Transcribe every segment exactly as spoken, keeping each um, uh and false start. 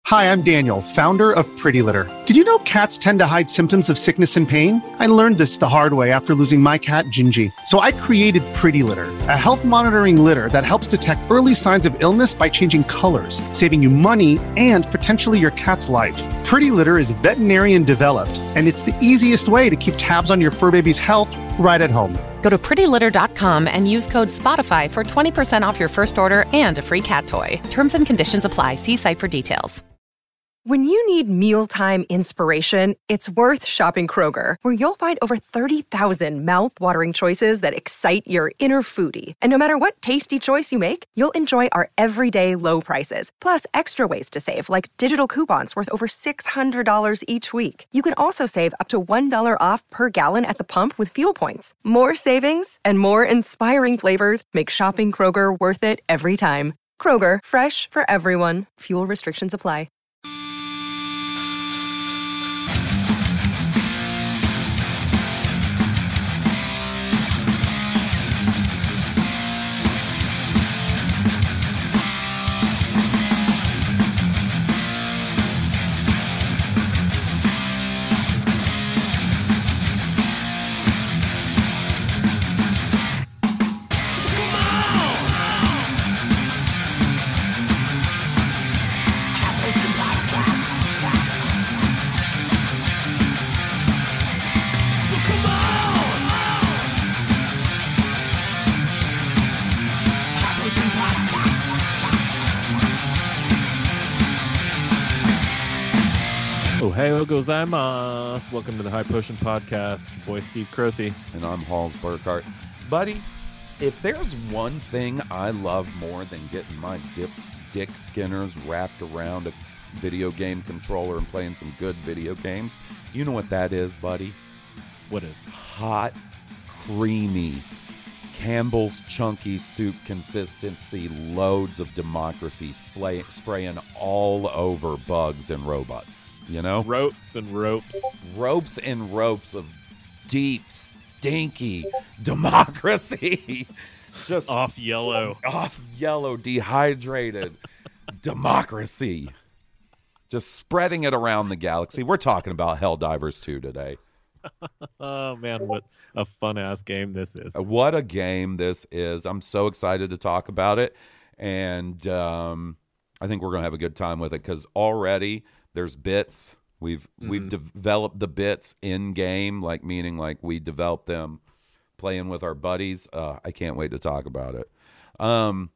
Hi, I'm Daniel, founder of Pretty Litter. Did you know cats tend to hide symptoms of sickness and pain? I learned this the hard way after losing my cat, Gingy. So I created Pretty Litter, a health monitoring litter that helps detect early signs of illness by changing colors, saving you money and potentially your cat's life. Pretty Litter is veterinarian developed, and it's the easiest way to keep tabs on your fur baby's health right at home. Go to pretty litter dot com and use code SPOTIFY for twenty percent off your first order and a free cat toy. Terms and conditions apply. See site for details. When you need mealtime inspiration, it's worth shopping Kroger, where you'll find over thirty thousand mouth-watering choices that excite your inner foodie. And no matter what tasty choice you make, you'll enjoy our everyday low prices, plus extra ways to save, like digital coupons worth over six hundred dollars each week. You can also save up to one dollar off per gallon at the pump with fuel points. More savings and more inspiring flavors make shopping Kroger worth it every time. Kroger, fresh for everyone. Fuel restrictions apply. Ohayou gozaimasu. Welcome to the High Potion Podcast. Your boy Steve Crothy. And I'm Halls Burkhart. Buddy, if there's one thing I love more than getting my dips, dick skinners wrapped around a video game controller and playing some good video games, you know what that is, buddy? What is? Hot, creamy, Campbell's Chunky Soup consistency, loads of democracy splay, spraying all over bugs and robots. You know? Ropes and ropes. Ropes and ropes of deep, stinky democracy. Just off yellow. Off yellow, dehydrated democracy. Just spreading it around the galaxy. We're talking about Helldivers two today. Oh, man, what a fun-ass game this is. What a game this is. I'm so excited to talk about it. And um, I think we're going to have a good time with it because already there's bits. We've mm-hmm. we've de- developed the bits in game, like meaning like we developed them playing with our buddies. Uh, I can't wait to talk about it. Um,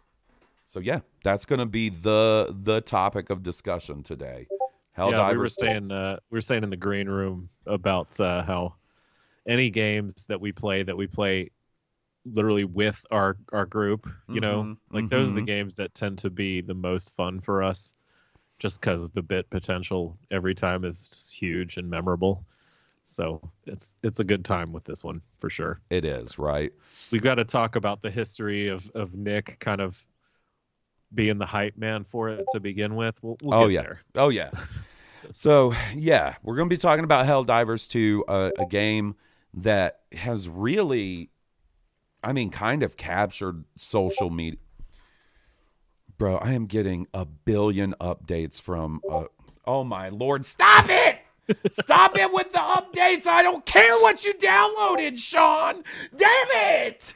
so yeah, that's going to be the the topic of discussion today. Helldivers. Yeah, we were saying uh, we were saying in the green room about uh, how any games that we play that we play literally with our our group, you mm-hmm. know, like mm-hmm. those are the games that tend to be the most fun for us. Just because the bit potential every time is just huge and memorable. So it's it's a good time with this one, for sure. It is, right? We've got to talk about the history of, of Nick kind of being the hype man for it to begin with. We'll, we'll oh, get yeah. there. Oh, yeah. So, yeah, we're going to be talking about Helldivers two, uh, a game that has really, I mean, kind of captured social media. Bro, I am getting a billion updates from, uh, oh my Lord, stop it! Stop it with the updates! I don't care what you downloaded, Sean! Damn it!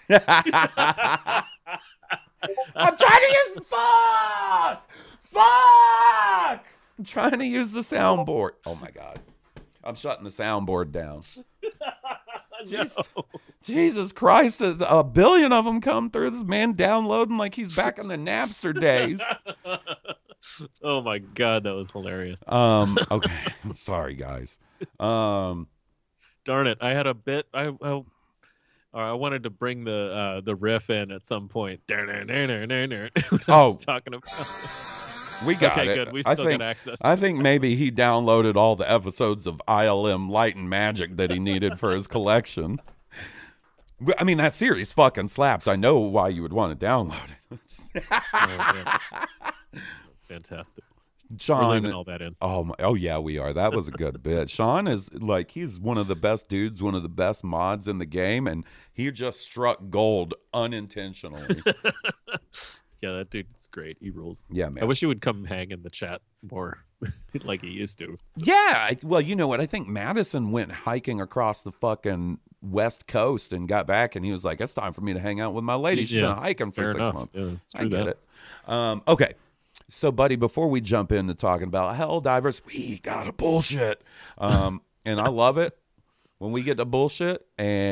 I'm trying to use, fuck! Fuck! I'm trying to use the soundboard. Oh my God. I'm shutting the soundboard down. Jesus, Jesus Christ, a, a billion of them come through. This man downloading like he's back in the Napster days. Oh my God, that was hilarious. Um, okay, sorry guys. Um, darn it, I had a bit. I I, I wanted to bring the uh, the riff in at some point. Oh, talking about. We got okay, it. Good. We I still think, got access. I think maybe he downloaded all the episodes of I L M Light and Magic that he needed for his collection. I mean, that series fucking slaps. I know why you would want to download it. Oh, fantastic. Sean, we're leaving all that in. Oh, my, oh yeah, we are. That was a good bit. Sean is like, he's one of the best dudes, one of the best mods in the game, and he just struck gold unintentionally. Yeah, that dude's great. He rules. Yeah, man. I wish he would come hang in the chat more like he used to. Yeah. I, well, you know what? I think Madison went hiking across the fucking West Coast and got back, and he was like, it's time for me to hang out with my lady. She's Yeah, been hiking for fair six enough. months. Yeah, it's I true get that. it. Um, okay. So, buddy, before we jump into talking about Hell Divers, we got to bullshit. Um, and I love it when we get to bullshit,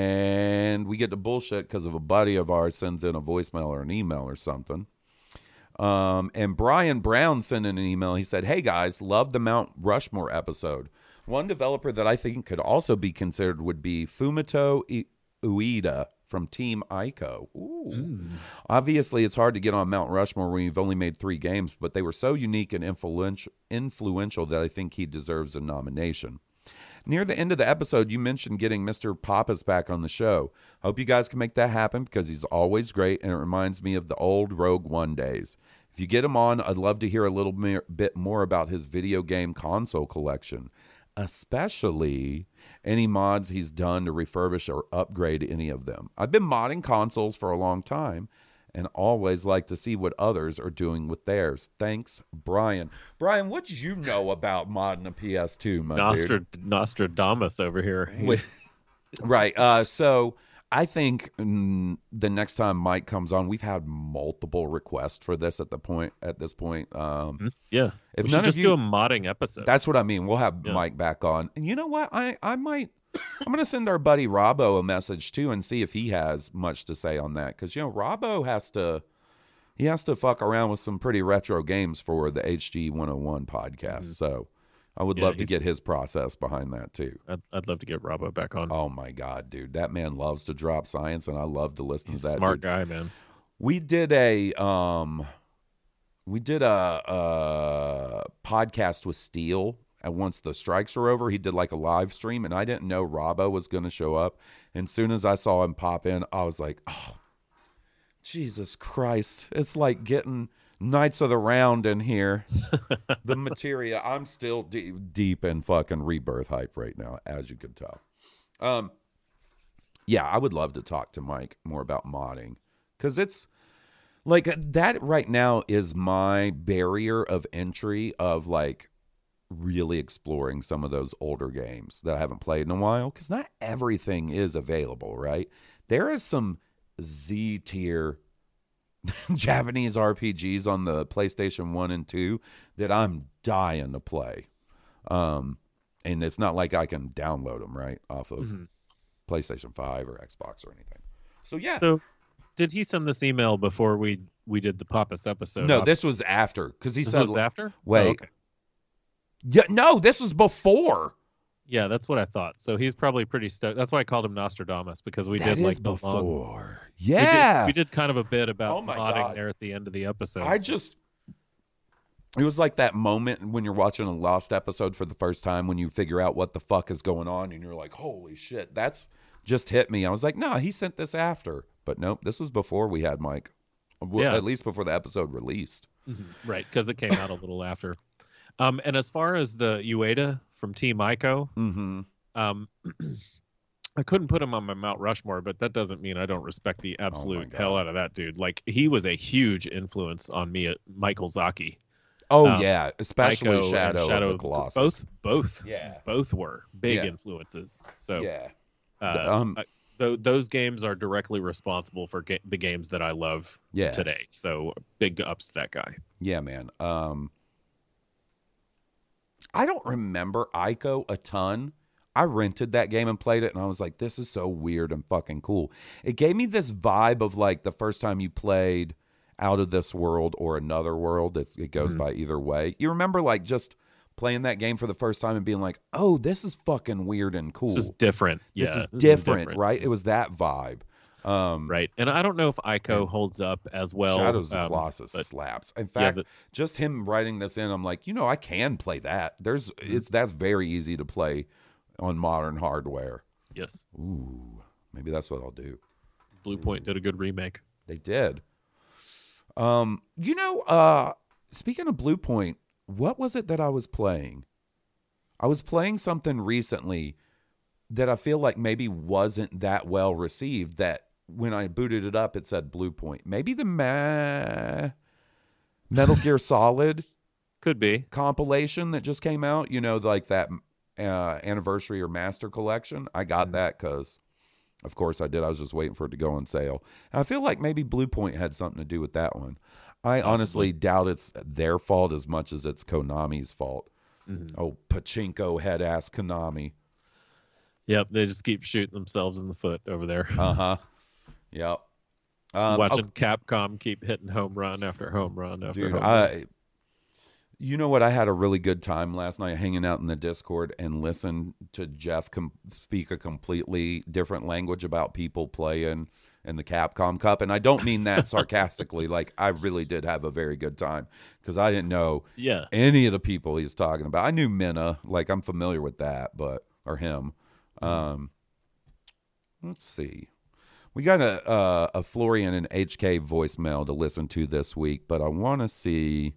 and we get to bullshit because of a buddy of ours sends in a voicemail or an email or something. Um, and Brian Brown sent in an email. He said, hey, guys, love the Mount Rushmore episode. One developer that I think could also be considered would be Fumito I- Ueda from Team Ico. Ooh. Mm. Obviously, it's hard to get on Mount Rushmore when you've only made three games, but they were so unique and influential, influential that I think he deserves a nomination. Near the end of the episode, you mentioned getting Mister Pappas back on the show. Hope you guys can make that happen because he's always great, and it reminds me of the old Rogue One days. If you get him on, I'd love to hear a little bit more about his video game console collection, especially any mods he's done to refurbish or upgrade any of them. I've been modding consoles for a long time and always like to see what others are doing with theirs. Thanks, Brian. Brian, what did you know about modding a P S two, my Nostra- dude? Nostradamus over here. Wait, right. Uh, so I think mm, the next time Mike comes on, we've had multiple requests for this at the point. At this point, um, yeah. If we none should just of you, do a modding episode. That's what I mean. We'll have yeah. Mike back on, and you know what? I I might. I'm going to send our buddy Robbo a message too and see if he has much to say on that. Because, you know, Robbo has to, he has to fuck around with some pretty retro games for the H G one oh one podcast. Mm-hmm. So I would yeah, love to get his process behind that too. I'd, I'd love to get Robbo back on. Oh my God, dude. That man loves to drop science and I love to listen He's to that. a smart dude. guy, man. We did a, um, we did a, a podcast with Steel. And once the strikes were over, he did like a live stream, and I didn't know Robbo was going to show up. And as soon as I saw him pop in, I was like, oh, Jesus Christ. It's like getting Knights of the Round in here. The materia. I'm still deep, deep in fucking Rebirth hype right now, as you can tell. Um, yeah, I would love to talk to Mike more about modding, because it's like that right now is my barrier of entry of like, really exploring some of those older games that I haven't played in a while, because not everything is available, right? There is some Z tier Japanese R P Gs on the PlayStation one and two that I'm dying to play. Um, and it's not like I can download them, right, off of mm-hmm. PlayStation five or Xbox or anything. So, yeah. So, did he send this email before we, we did the Pappas episode? No, this was after, because he this said... was after? Wait. Oh, okay. Yeah, no, this was before. Yeah, that's what I thought. So he's probably pretty stoked. That's why I called him Nostradamus, because we that did like is the before. long. Yeah, we did, we did kind of a bit about oh my modding God. there at the end of the episode. I so. just, it was like that moment when you're watching a Lost episode for the first time when you figure out what the fuck is going on, and you're like, holy shit, that's just hit me. I was like, no, he sent this after, but nope, this was before we had Mike. Well, yeah. At least before the episode released. Mm-hmm. Right, because it came out a little after. Um, and as far as the Ueda from Team Ico, mm-hmm. um, I couldn't put him on my Mount Rushmore, but that doesn't mean I don't respect the absolute oh hell out of that dude. Like, he was a huge influence on me at Michael Zaki. Oh um, yeah, especially Ico Shadow, Shadow of the Colossus. Both, both, yeah, both were big yeah. influences. So yeah, uh, um, I, th- those games are directly responsible for ga- the games that I love yeah. today. So big ups to that guy. Yeah, man. Um. I don't remember Ico a ton. I rented that game and played it, and I was like, this is so weird and fucking cool. It gave me this vibe of like the first time you played Out of This World or Another World. It, it goes mm-hmm. by either way. You remember like just playing that game for the first time and being like, oh, this is fucking weird and cool. This is different. This yeah, is this different, is different, right? It was that vibe. Um, right. And I don't know if Ico holds up as well. Shadows of um, Colossus but, slaps. In fact, yeah, the, just him writing this in, I'm like, you know, I can play that. There's mm-hmm. it's that's very easy to play on modern hardware. Yes. Ooh, maybe that's what I'll do. Blue Point did a good remake. They did. Um, you know, uh, speaking of Blue Point, what was it that I was playing? I was playing something recently that I feel like maybe wasn't that well received, that when I booted it up, it said Blue Point. Maybe the ma- Metal Gear Solid could be compilation that just came out. You know, like that uh, anniversary or master collection. I got mm-hmm. that because, of course, I did. I was just waiting for it to go on sale. And I feel like maybe Blue Point had something to do with that one. I Possibly. honestly doubt it's their fault as much as it's Konami's fault. Mm-hmm. Oh, pachinko head ass Konami. Yep, they just keep shooting themselves in the foot over there. Uh huh. Yep. Um, Watching okay. Capcom keep hitting home run after home run after Dude, home I, run. You know what? I had a really good time last night hanging out in the Discord and listened to Jeff com- speak a completely different language about people playing in the Capcom Cup. And I don't mean that sarcastically. Like, I really did have a very good time because I didn't know yeah. any of the people he's talking about. I knew Minna. Like, I'm familiar with that, but or him. Um, let's see. We got a, uh, a Florian and H K voicemail to listen to this week, but I want to see.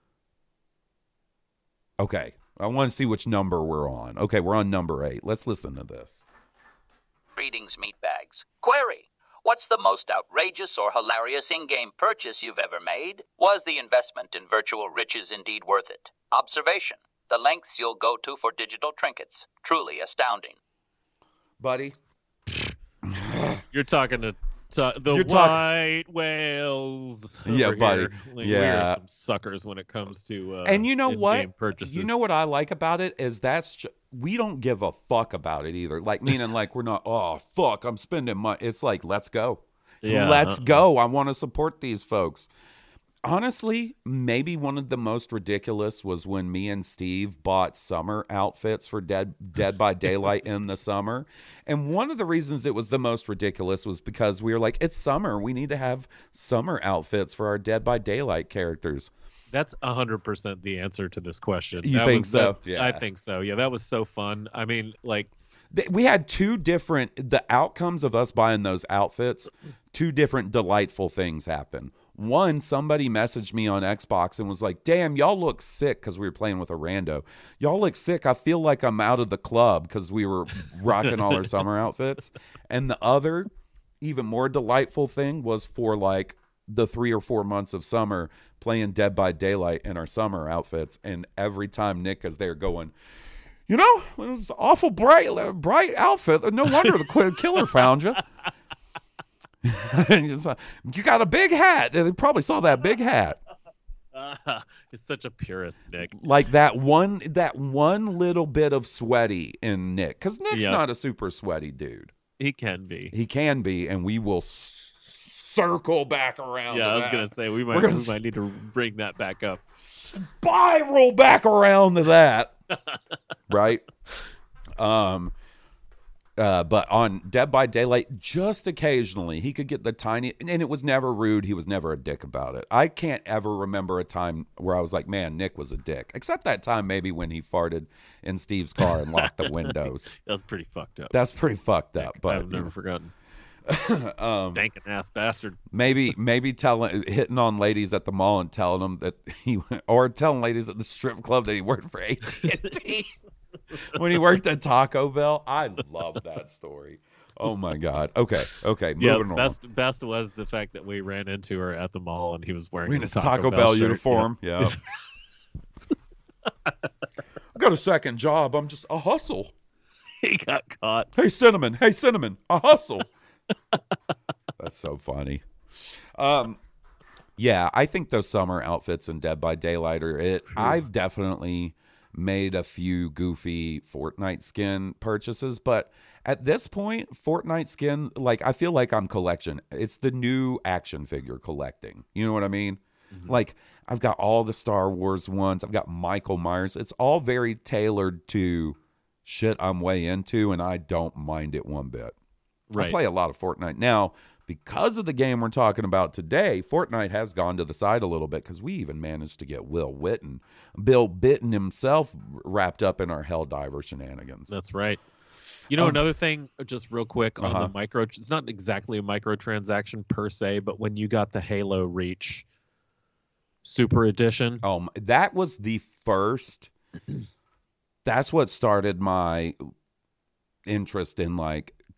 Okay, I want to see which number we're on. Okay, we're on number eight. Let's listen to this. Greetings, meatbags. Query: what's the most outrageous or hilarious in-game purchase you've ever made? Was the investment in virtual riches indeed worth it? Observation: the lengths you'll go to for digital trinkets. Truly astounding. Buddy. You're talking to, to the You're white talk- whales. Yeah, buddy. Like, yeah. We are some suckers when it comes to uh, and you know what? purchases. You know what I like about it is that's ju- we don't give a fuck about it either. Like, meaning like we're not, oh, fuck, I'm spending money. It's like, let's go. Yeah, let's uh-uh. go. I want to support these folks. Honestly, maybe one of the most ridiculous was when me and Steve bought summer outfits for Dead Dead by Daylight in the summer. And one of the reasons it was the most ridiculous was because we were like, it's summer. We need to have summer outfits for our Dead by Daylight characters. That's one hundred percent the answer to this question. You that think was so? The, yeah. I think so. Yeah, that was so fun. I mean, like... We had two different... The outcomes of us buying those outfits, two different delightful things happen. One, somebody messaged me on Xbox and was like, damn, y'all look sick, because we were playing with a rando. Y'all look sick. I feel like I'm out of the club because we were rocking all our summer outfits. And the other, even more delightful thing was for like the three or four months of summer playing Dead by Daylight in our summer outfits. And every time Nick is there going, you know, it was an awful bright, bright outfit. No wonder the killer found you. You got a big hat. They probably saw that big hat. Uh, it's such a purist, Nick. Like that one, that one little bit of sweaty in Nick, because Nick's yep. not a super sweaty dude. He can be. He can be, and we will s- circle back around. Yeah, to I was that. gonna say we might, gonna we might need to bring that back up. Spiral back around to that, right? Um. Uh, but on Dead by Daylight, just occasionally, he could get the tiny, and it was never rude. He was never a dick about it. I can't ever remember a time where I was like, man, Nick was a dick. Except that time maybe when he farted in Steve's car and locked the windows. That was pretty fucked up. That's pretty fucked up. Nick, but I've never forgotten. um, Stinking ass bastard. Maybe, maybe telling, hitting on ladies at the mall and telling them that he, or telling ladies at the strip club that he worked for A T and T. When he worked at Taco Bell. I love that story. Oh my God. Okay. Okay. Moving yeah, on. Best, best was the fact that we ran into her at the mall and he was wearing in his Taco, Taco Bell, Bell uniform. Yeah. I got a second job. I'm just a hustle. He got caught. Hey, Cinnamon. Hey, Cinnamon. A hustle. That's so funny. Um, yeah, I think those summer outfits in Dead by Daylight are it. True. I've definitely made a few goofy Fortnite skin purchases, but at this point, Fortnite skin, like, I feel like I'm collection. It's the new action figure collecting. You know what I mean? Mm-hmm. Like, I've got all the Star Wars ones. I've got Michael Myers. It's all very tailored to shit I'm way into, and I don't mind it one bit. Right. I play a lot of Fortnite. Now, because of the game we're talking about today, Fortnite has gone to the side a little bit because we even managed to get Will Witten, Bill Bitten himself, wrapped up in our Helldiver shenanigans. That's right. You know, um, another thing, just real quick on uh-huh. the micro, it's not exactly a microtransaction per se, but when you got the Halo Reach Super Edition. Um, that was the first, that's what started my interest in like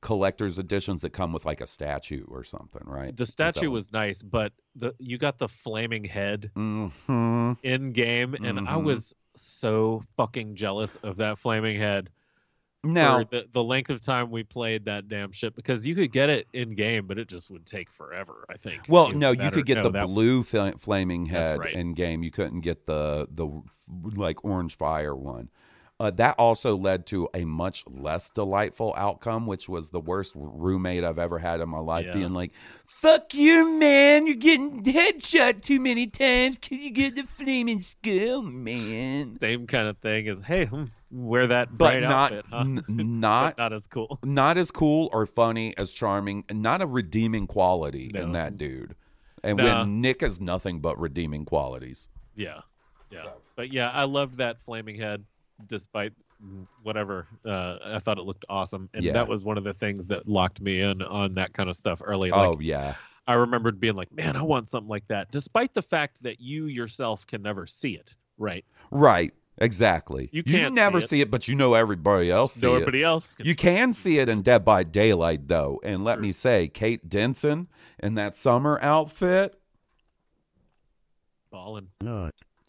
collector's editions that come with like a statue or something, right? The statue was nice, but the you got the flaming head mm-hmm. in game, and mm-hmm. I was so fucking jealous of that flaming head. Now for the, the length of time we played that damn shit, because you could get it in game, but it just would take forever, I think. Well, you no, know, you could get no, the that, blue fl- flaming head right. in game. You couldn't get the the like orange fire one. Uh, that also led to a much less delightful outcome, which was the worst roommate I've ever had in my life, yeah. being like, fuck you, man. You're getting headshot too many times because you get the flaming skull, man. Same kind of thing as, hey, hmm, wear that but bright not, outfit, huh? n- not, not as cool. Not as cool or funny as charming, and not a redeeming quality no. in that dude. And nah. when Nick has nothing but redeeming qualities. Yeah, yeah. So. But yeah, I loved that flaming head. Despite whatever, uh, I thought it looked awesome, and yeah. that was one of the things that locked me in on that kind of stuff early. Like, oh yeah, I remembered being like, "Man, I want something like that," despite the fact that you yourself can never see it. Right? Right. Exactly. You can't you never see it, see it but you know everybody else see know it. Everybody else. Can you can see it in Dead by Daylight, though, and let True. me say, Kate Denson in that summer outfit, ballin'. No.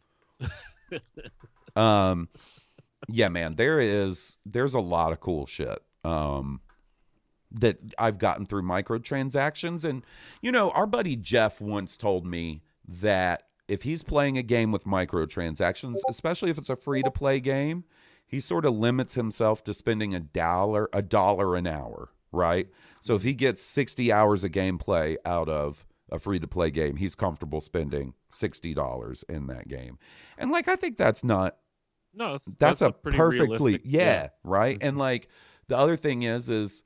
um. Yeah, man, there is there's a lot of cool shit um, that I've gotten through microtransactions. And, you know, our buddy Jeff once told me that if he's playing a game with microtransactions, especially if it's a free-to-play game, he sort of limits himself to spending a dollar, a dollar an hour, right? So if he gets sixty hours of gameplay out of a free-to-play game, he's comfortable spending sixty dollars in that game. And, like, I think that's not No, that's, that's, that's a, a pretty perfectly realistic, yeah, yeah. right. Mm-hmm. And like the other thing is, is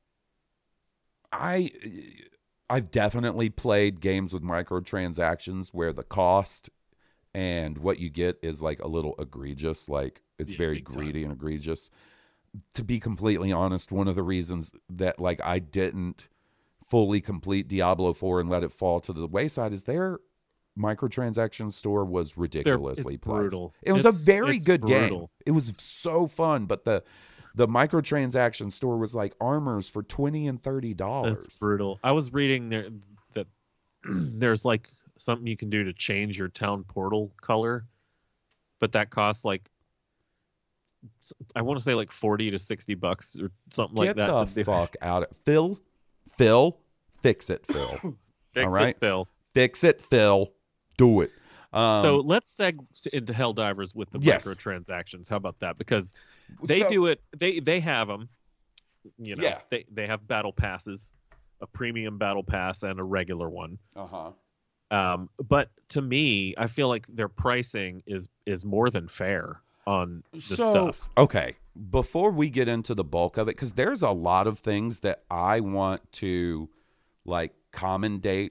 I I've definitely played games with microtransactions where the cost and what you get is like a little egregious, like it's yeah, very greedy and egregious. To be completely honest, one of the reasons that like I didn't fully complete Diablo four and let it fall to the wayside is their microtransaction store was ridiculously it's brutal. It was it's, a very it's good brutal. game. It was so fun, but the the microtransaction store was like armors for twenty and thirty dollars. It's brutal. I was reading there that there's like something you can do to change your town portal color, but that costs like I want to say like forty to sixty bucks or something Get like that. Get the fuck out of Phil. Phil, fix it, Phil. Fix All right, it, Phil. Fix it, Phil. Do it. Um, so let's seg into Helldivers with the yes. microtransactions. How about that? Because they so, do it. They they have them. You know, yeah. they they have battle passes, a premium battle pass and a regular one. Uh huh. Um, but to me, I feel like their pricing is is more than fair on the so, stuff. Okay, before we get into the bulk of it, because there's a lot of things that I want to like commendate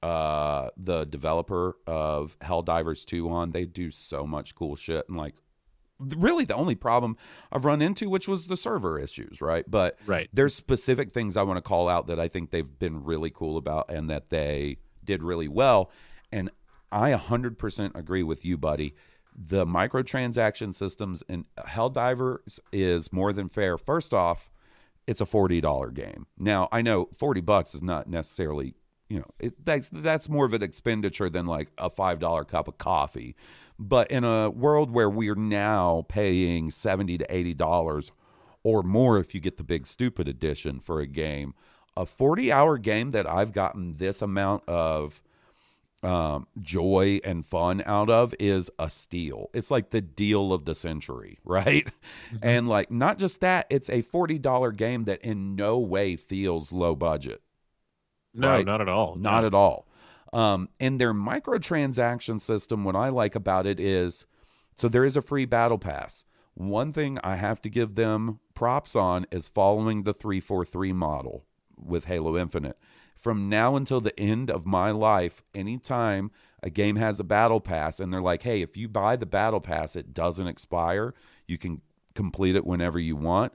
uh the developer of Helldivers two on. They do so much cool shit, and like really the only problem I've run into, which was the server issues, right? But right. there's specific things I want to call out that I think they've been really cool about and that they did really well. And I one hundred percent agree with you, buddy. The microtransaction systems in Helldivers is more than fair. First off, it's a forty dollar game. Now, I know forty bucks is not necessarily, you know, it, that's, that's more of an expenditure than like a five dollar cup of coffee. But in a world where we're now paying seventy to eighty dollars or more if you get the big stupid edition for a game, a forty hour game that I've gotten this amount of um, joy and fun out of is a steal. It's like the deal of the century, right? Mm-hmm. And like, not just that, it's a forty dollar game that in no way feels low budget. No, right? not at all. Not no. at all. Um, and their microtransaction system, what I like about it is, so there is a free battle pass. One thing I have to give them props on is following the three forty-three model with Halo Infinite. From now until the end of my life, anytime a game has a battle pass and they're like, hey, if you buy the battle pass, it doesn't expire. You can complete it whenever you want.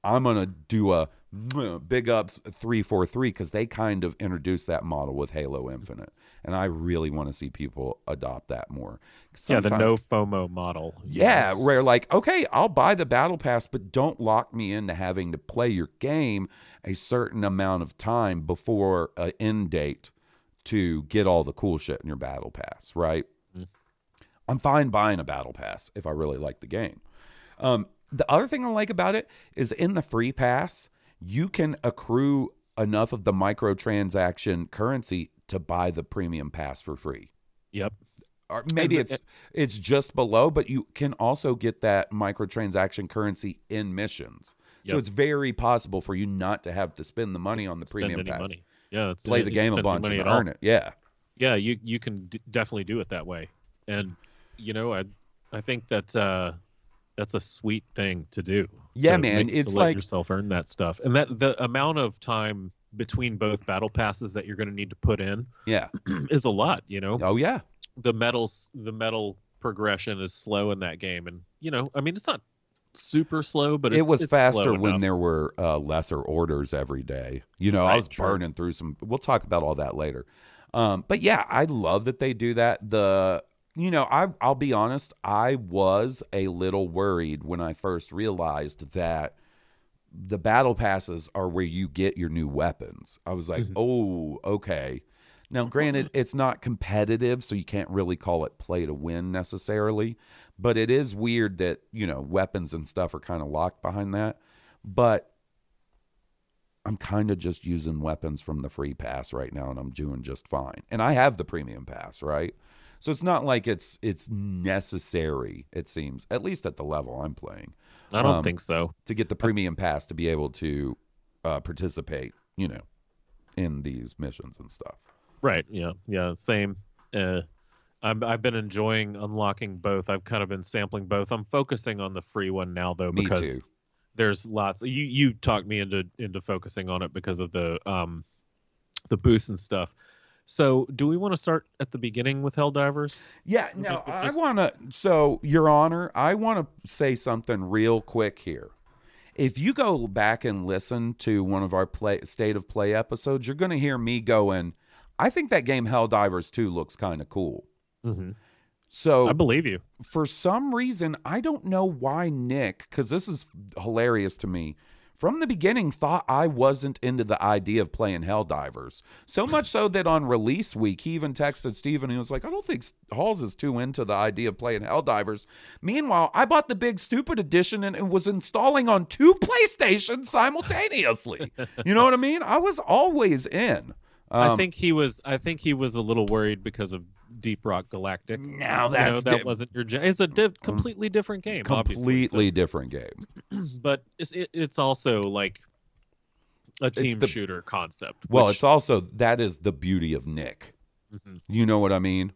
I'm going to do a big ups three forty-three because they kind of introduced that model with Halo Infinite. And I really want to see people adopt that more. Sometimes, yeah, the no FOMO model. Yeah, where like, okay, I'll buy the battle pass, but don't lock me into having to play your game a certain amount of time before an end date to get all the cool shit in your battle pass, right? Mm. I'm fine buying a battle pass if I really like the game. Um, the other thing I like about it is in the free pass, you can accrue enough of the microtransaction currency to buy the premium pass for free. Yep. Or maybe it's it's just below, but you can also get that microtransaction currency in missions. Yep. So it's very possible for you not to have to spend the money on the spend premium any pass. Money. Yeah, it's, play the game a bunch and earn all. it. Yeah. Yeah, you you can d- definitely do it that way. And you know, I I think that uh, that's a sweet thing to do. Yeah, to man, make, it's to like let yourself earn that stuff. And that the amount of time between both battle passes that you're going to need to put in yeah is a lot, you know. Oh yeah. The metals the metal progression is slow in that game, and you know, I mean, it's not super slow, but it's, it was it's faster when enough. there were uh, lesser orders every day. You know, right, I was true. burning through some. We'll talk about all that later. Um, but yeah, I love that they do that. The you know, I I'll be honest, I was a little worried when I first realized that the battle passes are where you get your new weapons. I was like, mm-hmm. oh, okay. Now, granted, it's not competitive, so you can't really call it play to win necessarily. But it is weird that, you know, weapons and stuff are kind of locked behind that. But I'm kind of just using weapons from the free pass right now, and I'm doing just fine. And I have the premium pass, right? So it's not like it's it's necessary, it seems, at least at the level I'm playing. I don't um, think so. To get the premium pass to be able to uh, participate, you know, in these missions and stuff. Right. Yeah. Yeah. Same. Uh, I'm, I've been enjoying unlocking both. I've kind of been sampling both. I'm focusing on the free one now, though, Me because too. there's lots. You you talked me into into focusing on it because of the um the boosts and stuff. So, do we want to start at the beginning with Helldivers? Yeah, no, Just... I want to. So, Your Honor, I want to say something real quick here. If you go back and listen to one of our play, State of Play episodes, you're going to hear me going, I think that game Helldivers two looks kind of cool. Mm-hmm. So, I believe you. For some reason, I don't know why Nick, because this is hilarious to me, from the beginning thought I wasn't into the idea of playing Helldivers. So much so that on release week, he even texted Steven. He was like, I don't think Halls is too into the idea of playing Helldivers. Meanwhile, I bought the big stupid edition and it was installing on two PlayStations simultaneously. You know what I mean? I was always in. Um, I think he was. I think he was a little worried because of Deep Rock Galactic. Now that's you know, that di- wasn't your. It's a di- completely different game. Completely so. different game. But it's it, it's also like a team the, shooter concept. Well, which, it's also that is the beauty of Nick. Mm-hmm. You know what I mean?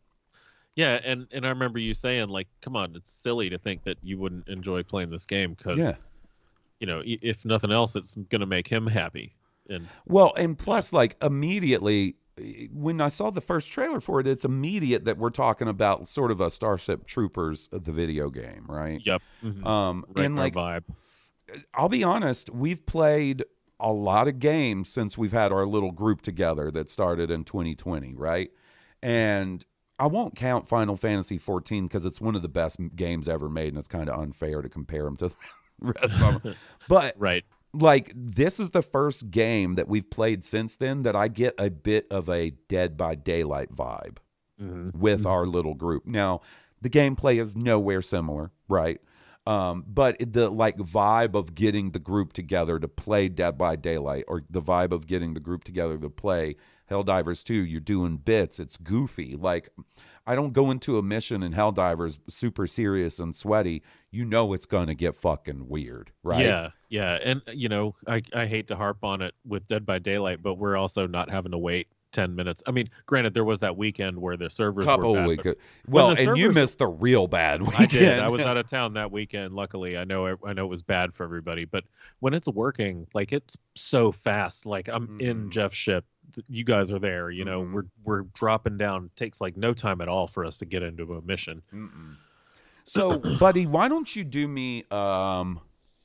Yeah, and and I remember you saying like, "Come on, it's silly to think that you wouldn't enjoy playing this game because, yeah. you know, if nothing else, it's going to make him happy." And well, and plus, like immediately when I saw the first trailer for it, it's immediate that we're talking about sort of a Starship Troopers of the video game, right? Yep. Mm-hmm. Um, right and like, vibe. I'll be honest, we've played a lot of games since we've had our little group together that started in twenty twenty, right? And I won't count Final Fantasy fourteen because it's one of the best games ever made, and it's kind of unfair to compare them to the rest of them. But right. Like, this is the first game that we've played since then that I get a bit of a Dead by Daylight vibe mm-hmm. with mm-hmm. our little group. Now, the gameplay is nowhere similar, right? Um, but the, like, vibe of getting the group together to play Dead by Daylight, or the vibe of getting the group together to play Helldivers two, you're doing bits. It's goofy. Like, I don't go into a mission in Helldivers super serious and sweaty. You know it's going to get fucking weird, right? Yeah, yeah. And, you know, I, I hate to harp on it with Dead by Daylight, but we're also not having to wait ten minutes. I mean, granted, there was that weekend where the servers Couple were bad. Week- well, and servers, you missed the real bad weekend. I did. I was out of town that weekend, luckily. I know I know it was bad for everybody. But when it's working, like, it's so fast. Like, I'm mm. in Jeff's ship. You guys are there. You know, mm. we're we're dropping down. It takes, like, no time at all for us to get into a mission. Mm-mm. So, buddy, why don't you do me um,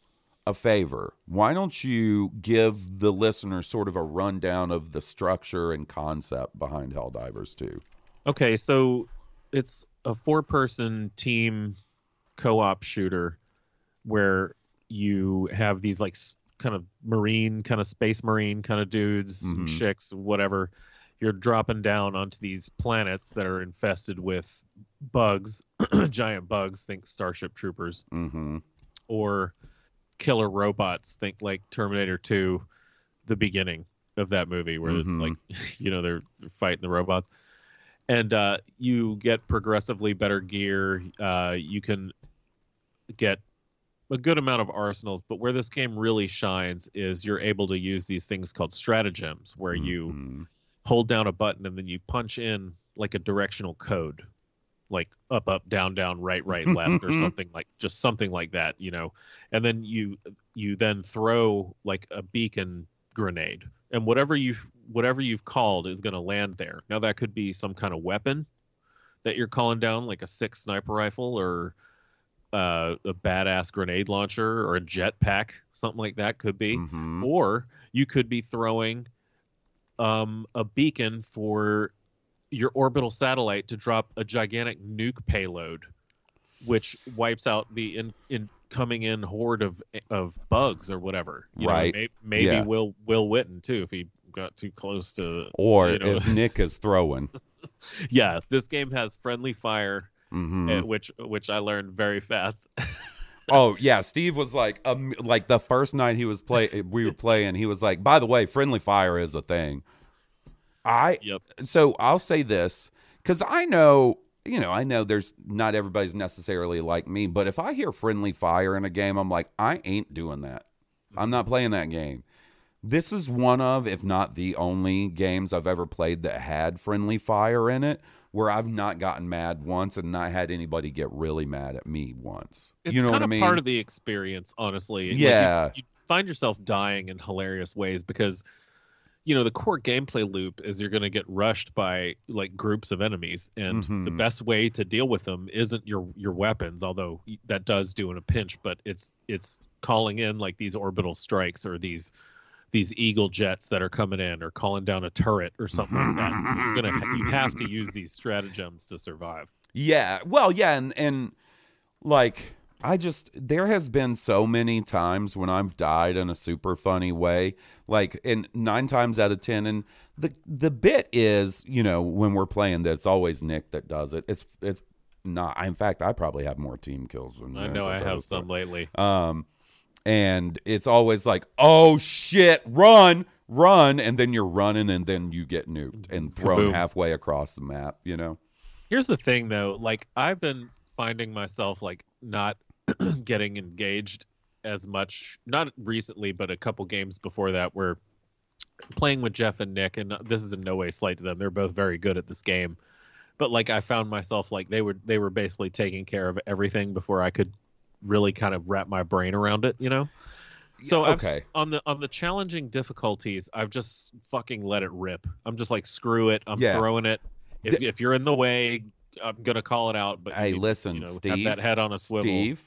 a favor. Why don't you give the listener sort of a rundown of the structure and concept behind Helldivers two? Okay, so it's a four-person team co-op shooter where you have these like kind of marine, kind of space marine kind of dudes, Mm-hmm. and chicks, whatever. You're dropping down onto these planets that are infested with bugs, giant bugs, think Starship Troopers, Mm-hmm. or killer robots, think like Terminator two, the beginning of that movie, where Mm-hmm. it's like, you know, they're, they're fighting the robots. And uh, you get progressively better gear. Uh, you can get a good amount of arsenals, but where this game really shines is you're able to use these things called stratagems, where you Mm-hmm. hold down a button and then you punch in like a directional code, like up, up, down, down, right, right, left, or something like just something like that, you know. And then you you then throw like a beacon grenade, and whatever you whatever you've called is going to land there. Now that could be some kind of weapon that you're calling down, like a six sniper rifle, or uh, a badass grenade launcher, or a jetpack, something like that could be. Mm-hmm. Or you could be throwing um, a beacon for your orbital satellite to drop a gigantic nuke payload, which wipes out the in, in coming in horde of of bugs or whatever. You Right. Know, may, maybe Yeah. Will Will Witten too, if he got too close to. Or you know. if Nick is throwing. Yeah, this game has friendly fire, Mm-hmm. uh, which which I learned very fast. Oh yeah, Steve was like, um, like the first night he was play, we were playing. He was like, by the way, friendly fire is a thing. I Yep. So I'll say this because I know, you know, I know there's not everybody's necessarily like me, but if I hear friendly fire in a game, I'm like, I ain't doing that. I'm not playing that game. This is one of, if not the only games I've ever played that had friendly fire in it, where I've not gotten mad once and not had anybody get really mad at me once. It's you know kind what I of mean? part of the experience, honestly. Like, Yeah. you, you find yourself dying in hilarious ways because, you know, the core gameplay loop is you're going to get rushed by like groups of enemies, and Mhm. the best way to deal with them isn't your your weapons, although that does do in a pinch. But it's it's calling in like these orbital strikes or these these eagle jets that are coming in, or calling down a turret or something like that. You're gonna ha- you have to use these stratagems to survive. Yeah. Well, yeah, and and like I just there has been so many times when I've died in a super funny way. Like and nine times out of ten, and the the bit is, you know, when we're playing that it's always Nick that does it. It's it's not in fact I probably have more team kills than I Nick know I does, have some but- lately. Um and it's always like, oh shit, run, run, and then you're running and then you get nuked and thrown Kaboom. halfway across the map, you know? Here's the thing, though. Like, I've been finding myself, like, not getting engaged as much, not recently, but a couple games before that, where playing with Jeff and Nick, and this is in no way slight to them. They're both very good at this game. But, like, I found myself, like, they were they were basically taking care of everything before I could really kind of wrap my brain around it, you know? So I've, okay. on the on the challenging difficulties, I've just fucking let it rip. I'm just like, screw it. I'm Yeah. throwing it. If if you're in the way, I'm gonna call it out. But Hey, you, listen, you know, Steve, have that head on a swivel. Steve,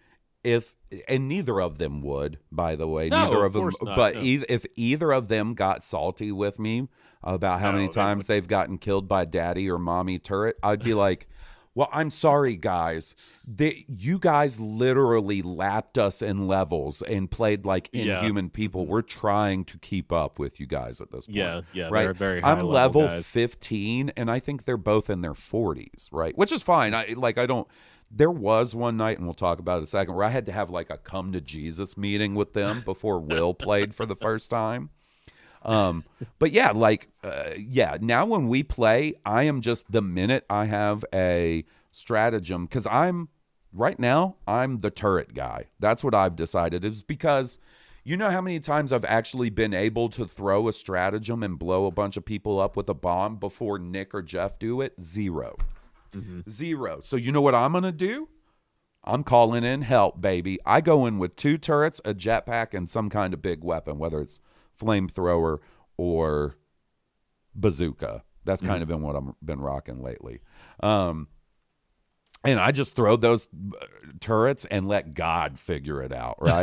if and neither of them would, by the way, No, neither of of them. course not, but no. e- if either of them got salty with me about how No, many they times they've gotten killed by daddy or mommy turret, I'd be like, "Well, I'm sorry, guys. They, you guys literally lapped us in levels and played like Yeah. inhuman people. We're trying to keep up with you guys at this point." Yeah, yeah, right. they're very I'm high level guys. fifteen, and I think they're both in their forties, right? Which is fine. I like. I don't. There was one night, and we'll talk about it in a second, where I had to have like a come to Jesus meeting with them before Will played for the first time. Um, but yeah, like, uh, yeah, now when we play, I am just the minute I have a stratagem, because I'm right now, I'm the turret guy. That's what I've decided. It's because you know how many times I've actually been able to throw a stratagem and blow a bunch of people up with a bomb before Nick or Jeff do it? Zero. Mm-hmm. Zero. So you know what I'm going to do? I'm calling in help, baby. I go in with two turrets, a jetpack, and some kind of big weapon, whether it's flamethrower or bazooka. That's kind Mm-hmm. of been what I've been rocking lately. Um, and I just throw those uh, turrets and let God figure it out, right?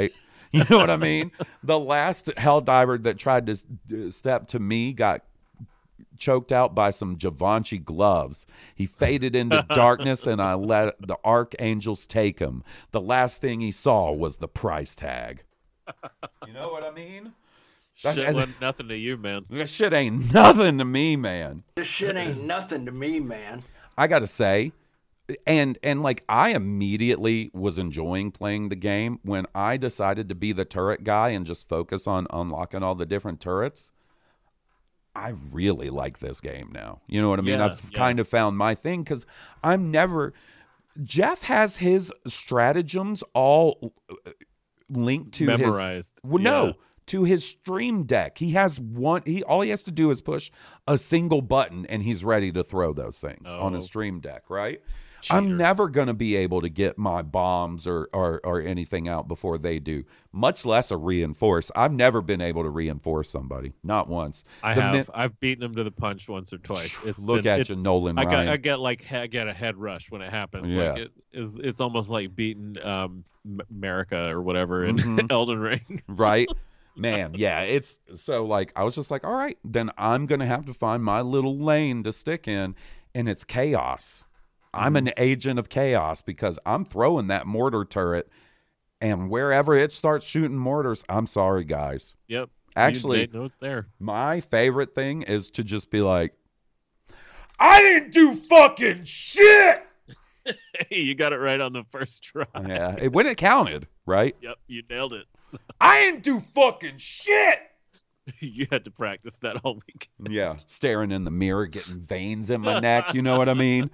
You know what I mean? The last Helldiver that tried to step to me got choked out by some Givenchy gloves. He faded into darkness, and I let the archangels take him. The last thing he saw was the price tag. You know what I mean? Shit wasn't nothing to you, man. This shit ain't nothing to me, man. This shit ain't nothing to me, man. I gotta say, and and like I immediately was enjoying playing the game when I decided to be the turret guy and just focus on unlocking all the different turrets. I really like this game now. You know what I mean? Yeah, I've yeah. kind of found my thing because I'm never. Jeff has his stratagems all linked to memorized. his. Well, yeah. no, to his stream deck. He has one. He all he has to do is push a single button, and he's ready to throw those things Oh. on his stream deck. Right. Cheater. I'm never going to be able to get my bombs or, or or anything out before they do, much less a reinforce. I've never been able to reinforce somebody, not once. I The have. min- I've beaten him to the punch once or twice. It's Look been, at it, you, Nolan I Ryan. got. I get like. I get a head rush when it happens. Yeah. Like it is. It's almost like beating um, M- America or whatever in Mhm. Elden Ring. Right? Man, yeah, it's so like I was just like, all right, then I'm gonna have to find my little lane to stick in, and it's chaos. I'm an agent of chaos because I'm throwing that mortar turret, and wherever it starts shooting mortars, I'm sorry, guys. Yep. Actually, You- they know it's there. my favorite thing is to just be like, I didn't do fucking shit. Hey, you got it right on the first try. Yeah, it, when it counted, right? Yep, you nailed it. I didn't do fucking shit. You had to practice that all week. Yeah, staring in the mirror, getting veins in my neck. You know what I mean?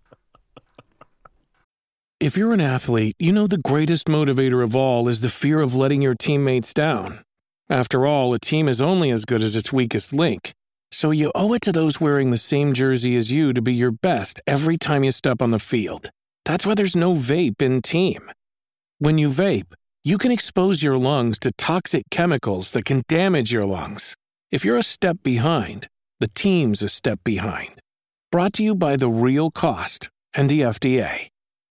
If you're an athlete, you know the greatest motivator of all is the fear of letting your teammates down. After all, a team is only as good as its weakest link. So you owe it to those wearing the same jersey as you to be your best every time you step on the field. That's why there's no vape in team. When you vape, you can expose your lungs to toxic chemicals that can damage your lungs. If you're a step behind, the team's a step behind. Brought to you by The Real Cost and the F D A.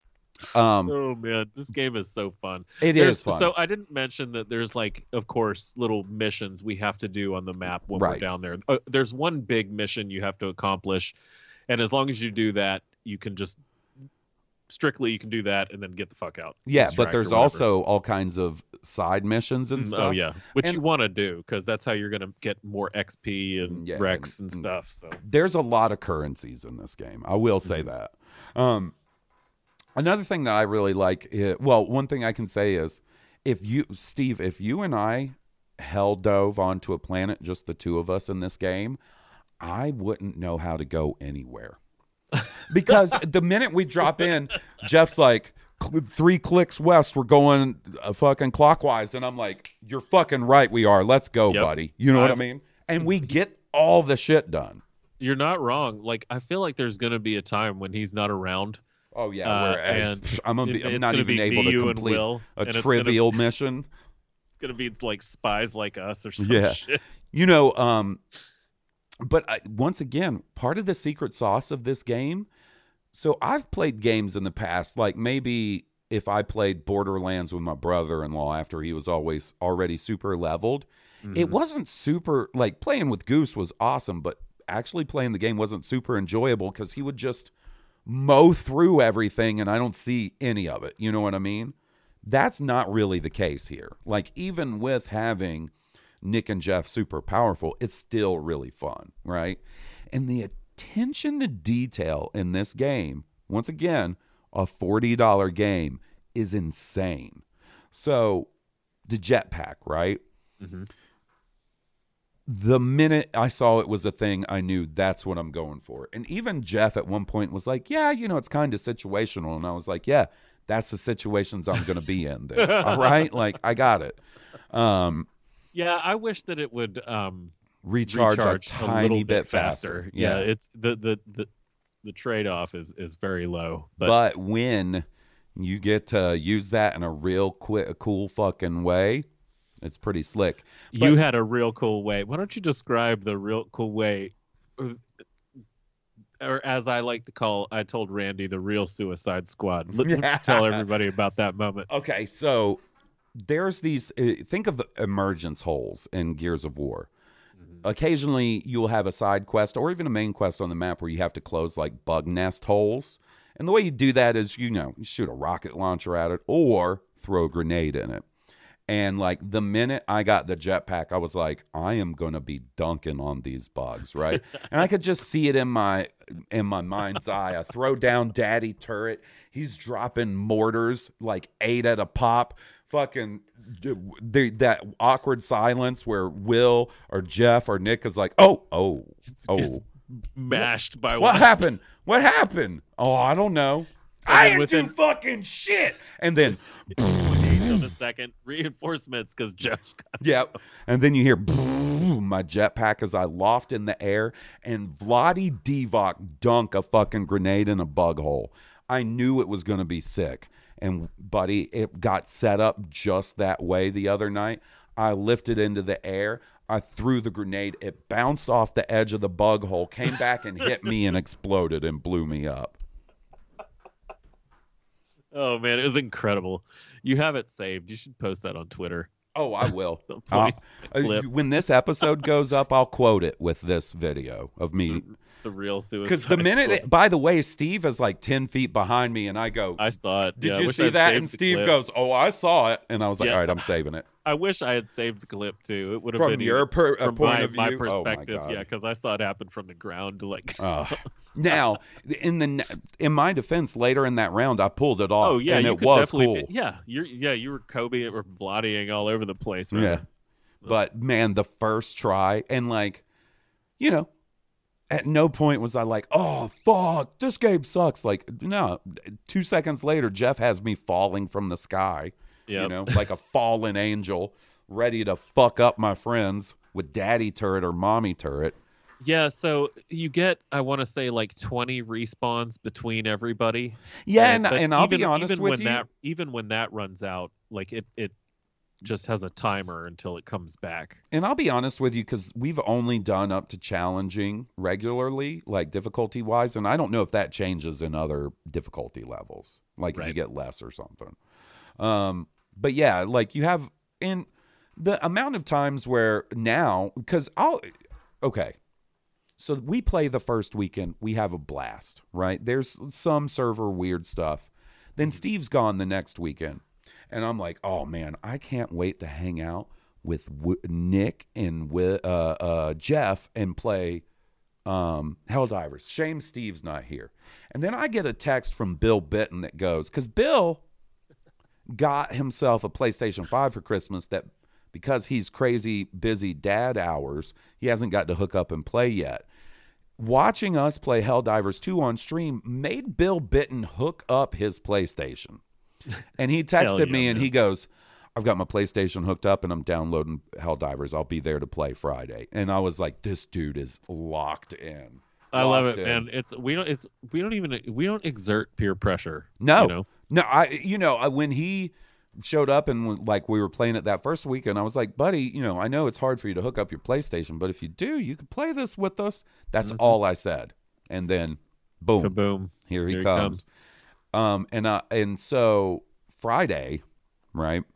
Um, Oh man, this game is so fun. It There's- is fun. So I didn't mention that there's like, of course, little missions we have to do on the map when Right. we're down there. Uh, there's one big mission you have to accomplish, and as long as you do that, you can just strictly you can do that and then get the fuck out. yeah, Extract but or there's whatever. also all kinds of side missions and Mm, stuff. Oh yeah, which And- you want to do because that's how you're gonna get more X P and Yeah, Rex and- and, and- stuff. So There's a lot of currencies in this game. I will say Mhm. that. Um, another thing that I really like, is, well, one thing I can say is, if you, Steve, if you and I hell dove onto a planet, just the two of us in this game, I wouldn't know how to go anywhere. Because the minute we drop in, Jeff's like, "Cl- three clicks west, we're going uh, fucking clockwise. And I'm like, you're fucking right, we are. Let's go, Yep. buddy. You know what I I've- mean? And we get all the shit done. you're not wrong. Like I feel like there's gonna be a time when he's not around. Oh yeah, Uh, where and I'm gonna be, it- I'm it's not gonna even be able me, to you, and complete Will, a and it's gonna- trivial mission. It's gonna be like spies like us or some Yeah. shit. You know, um, but I, once again, part of the secret sauce of this game. So I've played games in the past, like maybe if I played Borderlands with my brother-in-law after he was always already super leveled, it wasn't super like playing with Goose was awesome, but actually playing the game wasn't super enjoyable because he would just mow through everything and I don't see any of it. You know what I mean? That's not really the case here. Like even with having Nick and Jeff super powerful, it's still really fun, right? And the attention to detail in this game, once again, a forty dollars game, is insane. So the jetpack, right? Mm-hmm. The minute I saw it was a thing, I knew that's what I'm going for. And even Jeff at one point was like, yeah, you know, it's kind of situational. And I was like, yeah, that's the situations I'm going to be in then. All right? Like, I got it. Um, Yeah, I wish that it would um, recharge, recharge a tiny little bit faster. Yeah, it's the the the, the trade off is is very low. But, But when you get to use that in a real quick, cool fucking way, it's pretty slick. you But- had a real cool way. Why don't you describe the real cool way, or, or as I like to call, I told Randy, the real Suicide Squad. Let, let you tell everybody about that moment. Okay, so there's these, uh, think of emergence holes in Gears of War. Mm-hmm. Occasionally you'll have a side quest or even a main quest on the map where you have to close like bug nest holes. And the way you do that is, you know, you shoot a rocket launcher at it or throw a grenade in it. And like the minute I got the jetpack, I was like, I am going to be dunking on these bugs, right? And I could just see it in my in my mind's eye. I throw down Daddy Turret. He's dropping mortars like eight at a pop. Fucking the, that awkward silence where Will or Jeff or Nick is like, oh, oh, oh. It's mashed by what what happened? What happened? Oh, I don't know. I didn't within- do fucking shit. And then on the second reinforcements because Jeff's got yep. And then you hear my jetpack as I loft in the air and Vladi Divac dunk a fucking grenade in a bug hole. I knew it was going to be sick. And buddy, it got set up just that way the other night. I lifted into the air. I threw the grenade. It bounced off the edge of the bug hole, came back and hit me and exploded and blew me up. Oh man, it was incredible. You have it saved. You should post that on Twitter. Oh, I will. uh, when this episode goes up, I'll quote it with this video of me. The real suicide. Because the minute, it, by the way, Steve is like ten feet behind me, and I go, I saw it. Did yeah, you see that? And Steve goes, oh, I saw it. And I was like, yeah. all right, I'm saving it. I wish I had saved the clip too. It would have from been your per, from point my, of view. my Oh, my perspective. God. Yeah, because I saw it happen from the ground. Like, uh, now, in the in my defense, later in that round, I pulled it off. Oh yeah, and you it could was definitely, cool. Yeah, you're yeah you were Kobe or Vladdying all over the place. Right? Yeah, but man, the first try and like, you know. At no point was I like, oh, fuck, this game sucks. Like, no, two seconds later, Jeff has me falling from the sky, yep. you know, like a fallen angel, ready to fuck up my friends with Daddy Turret or Mommy Turret. Yeah, so you get, I want to say, like twenty respawns between everybody. Yeah, and, and, and I'll even, be honest even with when you. That, even when that runs out, like, it, it just has a timer until it comes back. And I'll be honest with you, because we've only done up to challenging regularly, like difficulty wise, and I don't know if that changes in other difficulty levels, like right. if you get less or something. Um, but yeah, like you have in the amount of times where now, because I'll okay. So we play the first weekend, we have a blast, right? There's some server weird stuff. Then Steve's gone the next weekend. And I'm like, oh, man, I can't wait to hang out with w- Nick and w- uh, uh, Jeff and play um, Helldivers. Shame Steve's not here. And then I get a text from Bill Bitton that goes, because Bill got himself a PlayStation five for Christmas that because he's crazy busy dad hours, he hasn't got to hook up and play yet. Watching us play Helldivers two on stream made Bill Bitton hook up his PlayStation. And he texted yeah, me and man. he goes, I've got my PlayStation hooked up and I'm downloading Helldivers. I'll be there to play Friday. And I was like, this dude is locked in. I love it, in. man. It's we don't it's we don't even we don't exert peer pressure. No, you know? no. I you know I, when he showed up and like we were playing it that first weekend, I was like, buddy, you know, I know it's hard for you to hook up your PlayStation, but if you do, you can play this with us. That's mm-hmm. all I said. And then, boom, kaboom, here he here comes. He comes. Um, and uh, and so Friday, right?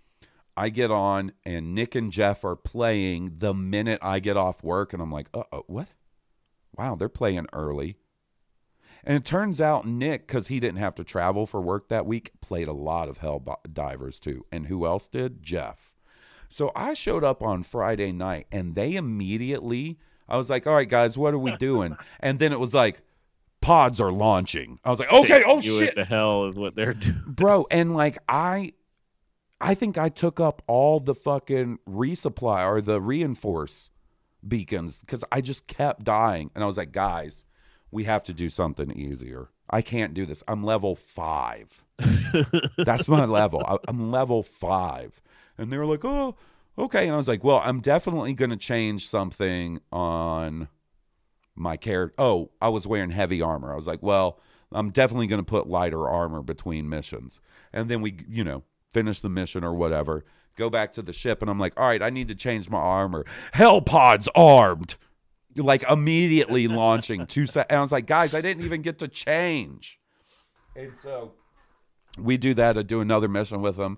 I get on and Nick and Jeff are playing the minute I get off work, and I'm like, uh oh, what? Wow, they're playing early. And it turns out Nick, because he didn't have to travel for work that week, played a lot of Helldivers too. And who else did? Jeff. So I showed up on Friday night, and they immediately, I was like, all right, guys, what are we doing? And then it was like, pods are launching. I was like, okay, oh you shit. The hell is what they're doing. Bro, and like I I think I took up all the fucking resupply or the reinforce beacons because I just kept dying. And I was like, guys, we have to do something easier. I can't do this. I'm level five. That's my level. I, I'm level five. And they were like, oh, okay. And I was like, well, I'm definitely going to change something on my character. Oh, I was wearing heavy armor. I was like, well, I'm definitely going to put lighter armor between missions. And then we, you know, finish the mission or whatever, go back to the ship. And I'm like, all right, I need to change my armor. Hell pods armed. Like immediately launching two se- and I was like, guys, I didn't even get to change. And so we do that. I do another mission with them.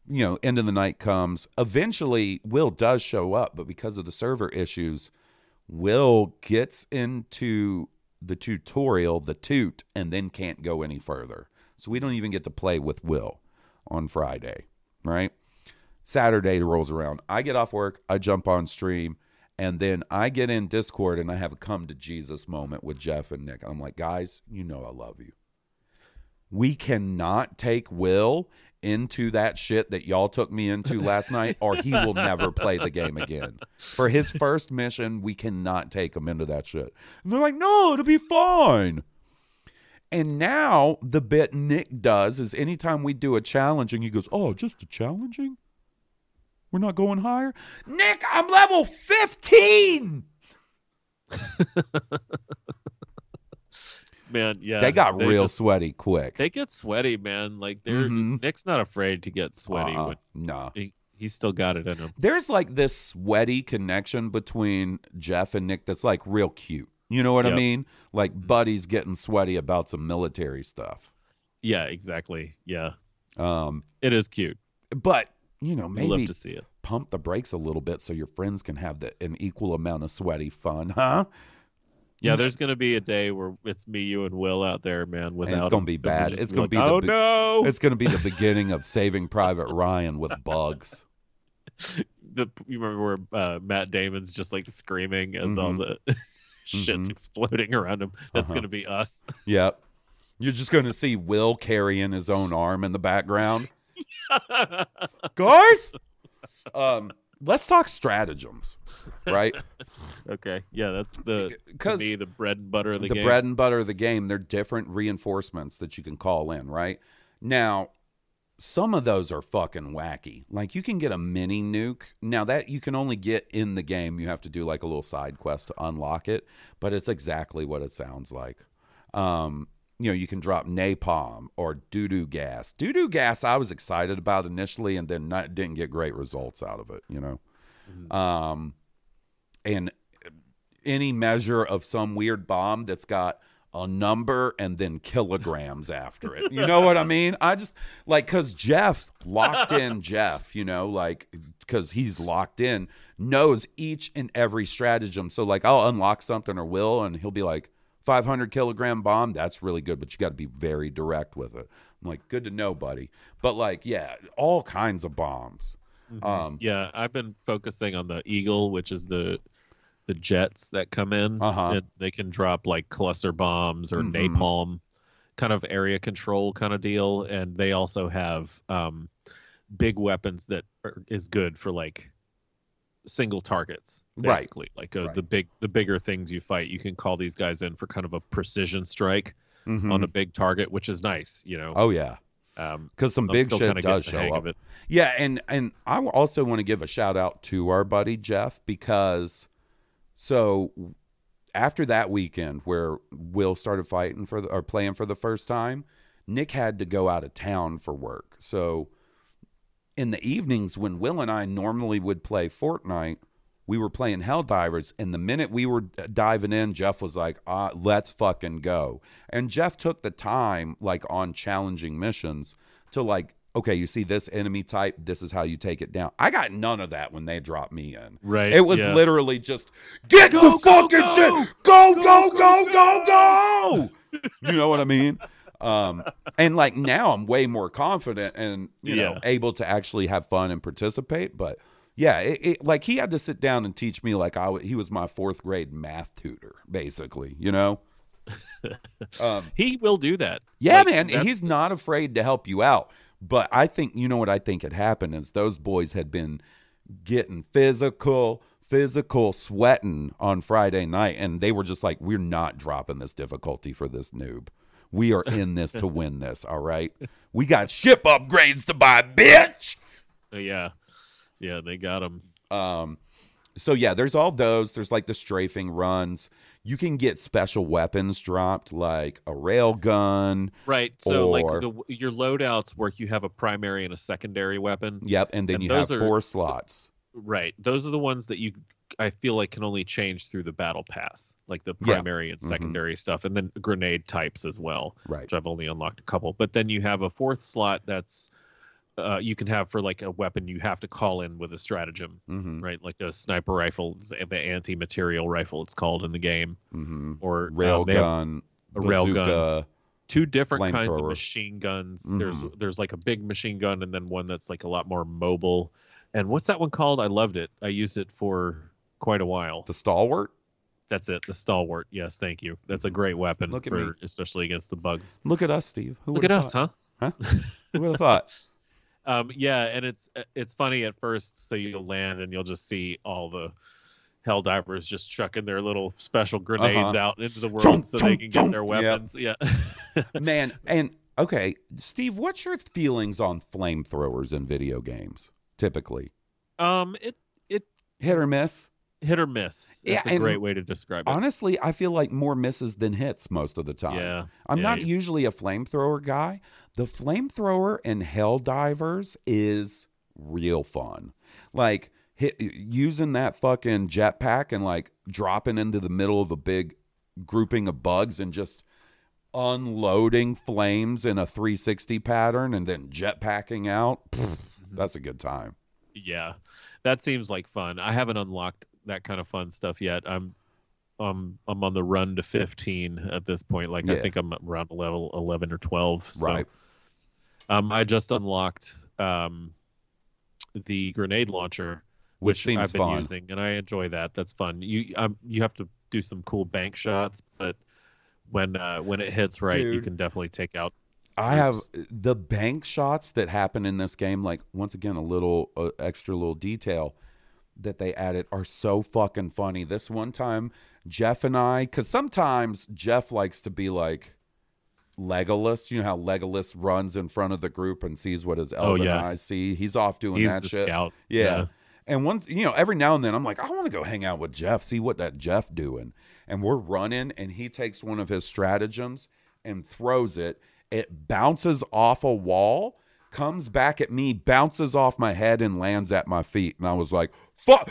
you know, end of the night comes. Eventually, Will does show up, but because of the server issues, Will gets into the tutorial, the toot, and then can't go any further. So we don't even get to play with Will on Friday, right? Saturday rolls around. I get off work, I jump on stream, and then I get in Discord and I have a come to Jesus moment with Jeff and Nick. I'm like, guys, you know I love you. We cannot take Will into that shit that y'all took me into last night, or he will never play the game again. For his first mission, we cannot take him into that shit. And they're like, no, it'll be fine. And now the bit Nick does is anytime we do a challenging, he goes, oh, just a challenging? We're not going higher? Nick, I'm level fifteen! Man, yeah. They got they real just, sweaty quick. They get sweaty, man. Like, they're Mm-hmm. Nick's not afraid to get sweaty. Uh-uh. When No. he, he's still got it in him. There's like this sweaty connection between Jeff and Nick that's like real cute. You know what Yep. I mean? Like buddies getting sweaty about some military stuff. Yeah, exactly. Yeah. Um, It is cute. but, you know, I'd maybe love to see it. pump the brakes a little bit so your friends can have the, an equal amount of sweaty fun, huh? Yeah, there's gonna be a day where it's me, you, and Will out there, man. Without And it's gonna him. be And we'll bad. just It's be gonna like, be the oh be- no. It's going to be the beginning of Saving Private Ryan with bugs. The you remember where uh, Matt Damon's just like screaming as all the shit's Mhm. exploding around him. That's Uh-huh. gonna be us. Yep. You're just going to see Will carrying his own arm in the background. Guys, um, let's talk stratagems, right? Okay, yeah, that's the to 'Cause me the bread and butter of the, the game. bread and butter of the game. They're different reinforcements that you can call in, right? Now, some of those are fucking wacky. Like you can get a mini nuke. Now that you can only get in the game, you have to do like a little side quest to unlock it, but it's exactly what it sounds like. Um, you know, you can drop napalm or doo-doo gas. Doo-doo gas I was excited about initially and then not, didn't get great results out of it, you know. Mm-hmm. Um, and any measure of some weird bomb that's got a number and then kilograms after it. You know what I mean? I just like, cause Jeff locked in Jeff, you know, like, cause he's locked in, knows each and every stratagem. So like I'll unlock something or will, and he'll be like five hundred kilogram bomb. That's really good, but you got to be very direct with it. I'm like, good to know, buddy. But like, yeah, all kinds of bombs. Mm-hmm. Um, yeah, I've been focusing on the Eagle, which is the the jets that come in. Uh-huh. And they can drop like cluster bombs or Mhm. napalm, kind of area control kind of deal. And they also have um, big weapons that are, is good for like single targets, basically. Right. Like uh, Right. the big the bigger things you fight, you can call these guys in for kind of a precision strike mhm. on a big target, which is nice, you know. Oh yeah. Um, Because some I'm big still shit kinda does getting the hang show of up. it. Yeah, and and I also want to give a shout out to our buddy Jeff, because so after that weekend where Will started fighting for the, or playing for the first time, Nick had to go out of town for work. So in the evenings when Will and I normally would play Fortnite, we were playing Helldivers, and the minute we were diving in, Jeff was like, ah, let's fucking go. And Jeff took the time, like on challenging missions, to like, okay, you see this enemy type, this is how you take it down. I got none of that when they dropped me in. Right. It was yeah. literally just, get Go, the go, fucking go! shit! Go, go, go, go, go! You know what I mean? Um, and like now I'm way more confident and, you know, Yeah. able to actually have fun and participate. But yeah, it, it, like he had to sit down and teach me like I w- he was my fourth grade math tutor, basically, you know? Um, He will do that. yeah, Like, man. that's- He's not afraid to help you out. But I think, you know what I think had happened is those boys had been getting physical, physical sweating on Friday night. And they were just like, we're not dropping this difficulty for this noob. We are in this to win this, all right? We got ship upgrades to buy, bitch! Uh, yeah. Yeah, they got him. Um, so yeah, there's all those. There's like the strafing runs. You can get special weapons dropped, like a rail gun. Right. So Or- like the, your loadouts where you have a primary and a secondary weapon. Yep, and then And you have those are- four slots. Right. Those are the ones that you I feel like can only change through the battle pass, like the Yeah. primary and Mhm. secondary stuff, and then grenade types as well, Right. which I've only unlocked a couple. But then you have a fourth slot that's uh, you can have for like a weapon you have to call in with a stratagem, mm-hmm. right? Like the sniper rifle, the anti-material rifle, it's called in the game, mm-hmm. or rail uh, gun, a rail bazooka, gun. Two different kinds of thrower. machine guns. Mm-hmm. There's there's like a big machine gun, and then one that's like a lot more mobile. And what's that one called? I loved it. I used it for quite a while. The stalwart. That's it. The stalwart. Yes, thank you. That's a great weapon Look at for me. especially against the bugs. Look at us, Steve. Who Look at would've us, thought? huh? Huh? Who would have thought? Um, yeah, and it's it's funny at first. So you'll land and you'll just see all the Helldivers just chucking their little special grenades Uh-huh. out into the world Chunk, so chunk, they can chunk. get their weapons. Yeah. Man, and okay, Steve, what's your feelings on flamethrowers in video games? Typically, um, it it hit or miss. hit or miss. That's Yeah, a and great way to describe it. Honestly, I feel like more misses than hits most of the time. Yeah, I'm yeah, not yeah. usually a flamethrower guy. The flamethrower in Helldivers is real fun. Like hit, using that fucking jetpack and like dropping into the middle of a big grouping of bugs and just unloading flames in a three sixty pattern and then jetpacking out. Pfft, Mm-hmm. that's a good time. Yeah, that seems like fun. I haven't unlocked that kind of fun stuff yet. I'm um I'm on the run to fifteen at this point. Like Yeah. I think I'm around level eleven or twelve. So, Right. Um, I just unlocked um the grenade launcher, Which which seems I've been fun. using, and I enjoy that. That's fun. You um you have to do some cool bank shots, but when uh, when it hits right, you Dude. can definitely take out. I have groups. the bank shots that happen in this game, like once again, a little uh, extra little detail that they added are so fucking funny. This one time, Jeff and I, because sometimes Jeff likes to be like Legolas. You know how Legolas runs in front of the group and sees what his elven yeah. eyes see? He's off doing He's that the shit. scout. Yeah. Yeah. And one, you know, every now and then I'm like, I want to go hang out with Jeff, see what that Jeff doing. And we're running, and he takes one of his stratagems and throws it. It bounces off a wall, comes back at me, bounces off my head, and lands at my feet. And I was like, fuck.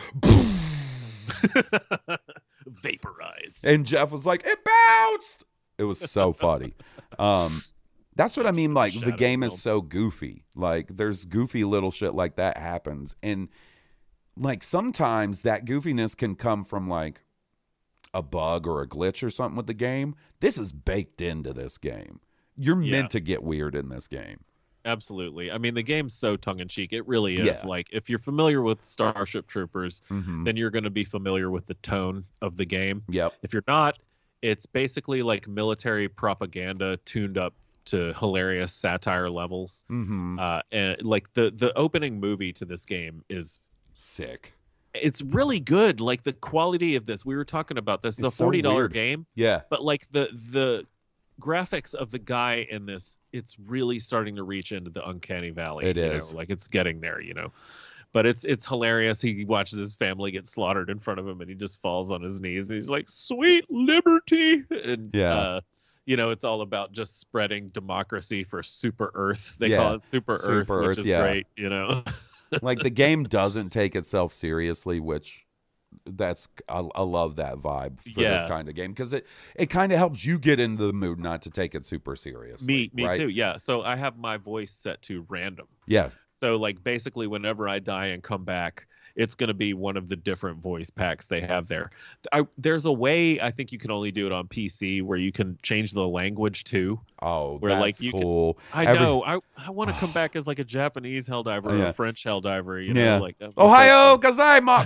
Vaporized. And Jeff was like, it bounced. It was so funny. Um, that's what I mean. Like, the Shadow game realm. is so goofy. Like, there's goofy little shit like that happens. And, like, sometimes that goofiness can come from, like, a bug or a glitch or something with the game. This is baked into this game. You're Yeah. meant to get weird in this game. Absolutely. I mean, the game's so tongue-in-cheek. It really is. Yeah. Like, if you're familiar with Starship Troopers, Mhm. then you're going to be familiar with the tone of the game. Yep. If you're not, it's basically like military propaganda tuned up to hilarious satire levels. Mm-hmm. Uh, and like the the opening movie to this game is Sick. it's really good. Like the quality of this, we were talking about this. It's, It's a so forty dollar weird. game, Yeah. but like the the graphics of the guy in this, it's really starting to reach into the uncanny valley. It you is. know? Like it's getting there, you know. But it's it's hilarious. He watches his family get slaughtered in front of him, and he just falls on his knees. He's like, "Sweet liberty!" And Yeah. uh, you know, it's all about just spreading democracy for Super Earth. They Yeah. call it Super, Super Earth, Earth, which is yeah. great. You know. Like, the game doesn't take itself seriously, which that's I, I love that vibe for this Yeah. kind of game, because it it kind of helps you get into the mood not to take it super seriously. me, me right? too. Yeah. So I have my voice set to random. Yeah. So like basically whenever I die and come back, it's going to be one of the different voice packs they have there. I, there's a way, I think you can only do it on P C, where you can change the language too. Oh, Where, that's like, you can- cool. I Every- know. I I want to come back as like a Japanese Helldiver or Yeah. a French Helldiver. You know, Yeah. like that- Ohio gozaimasu.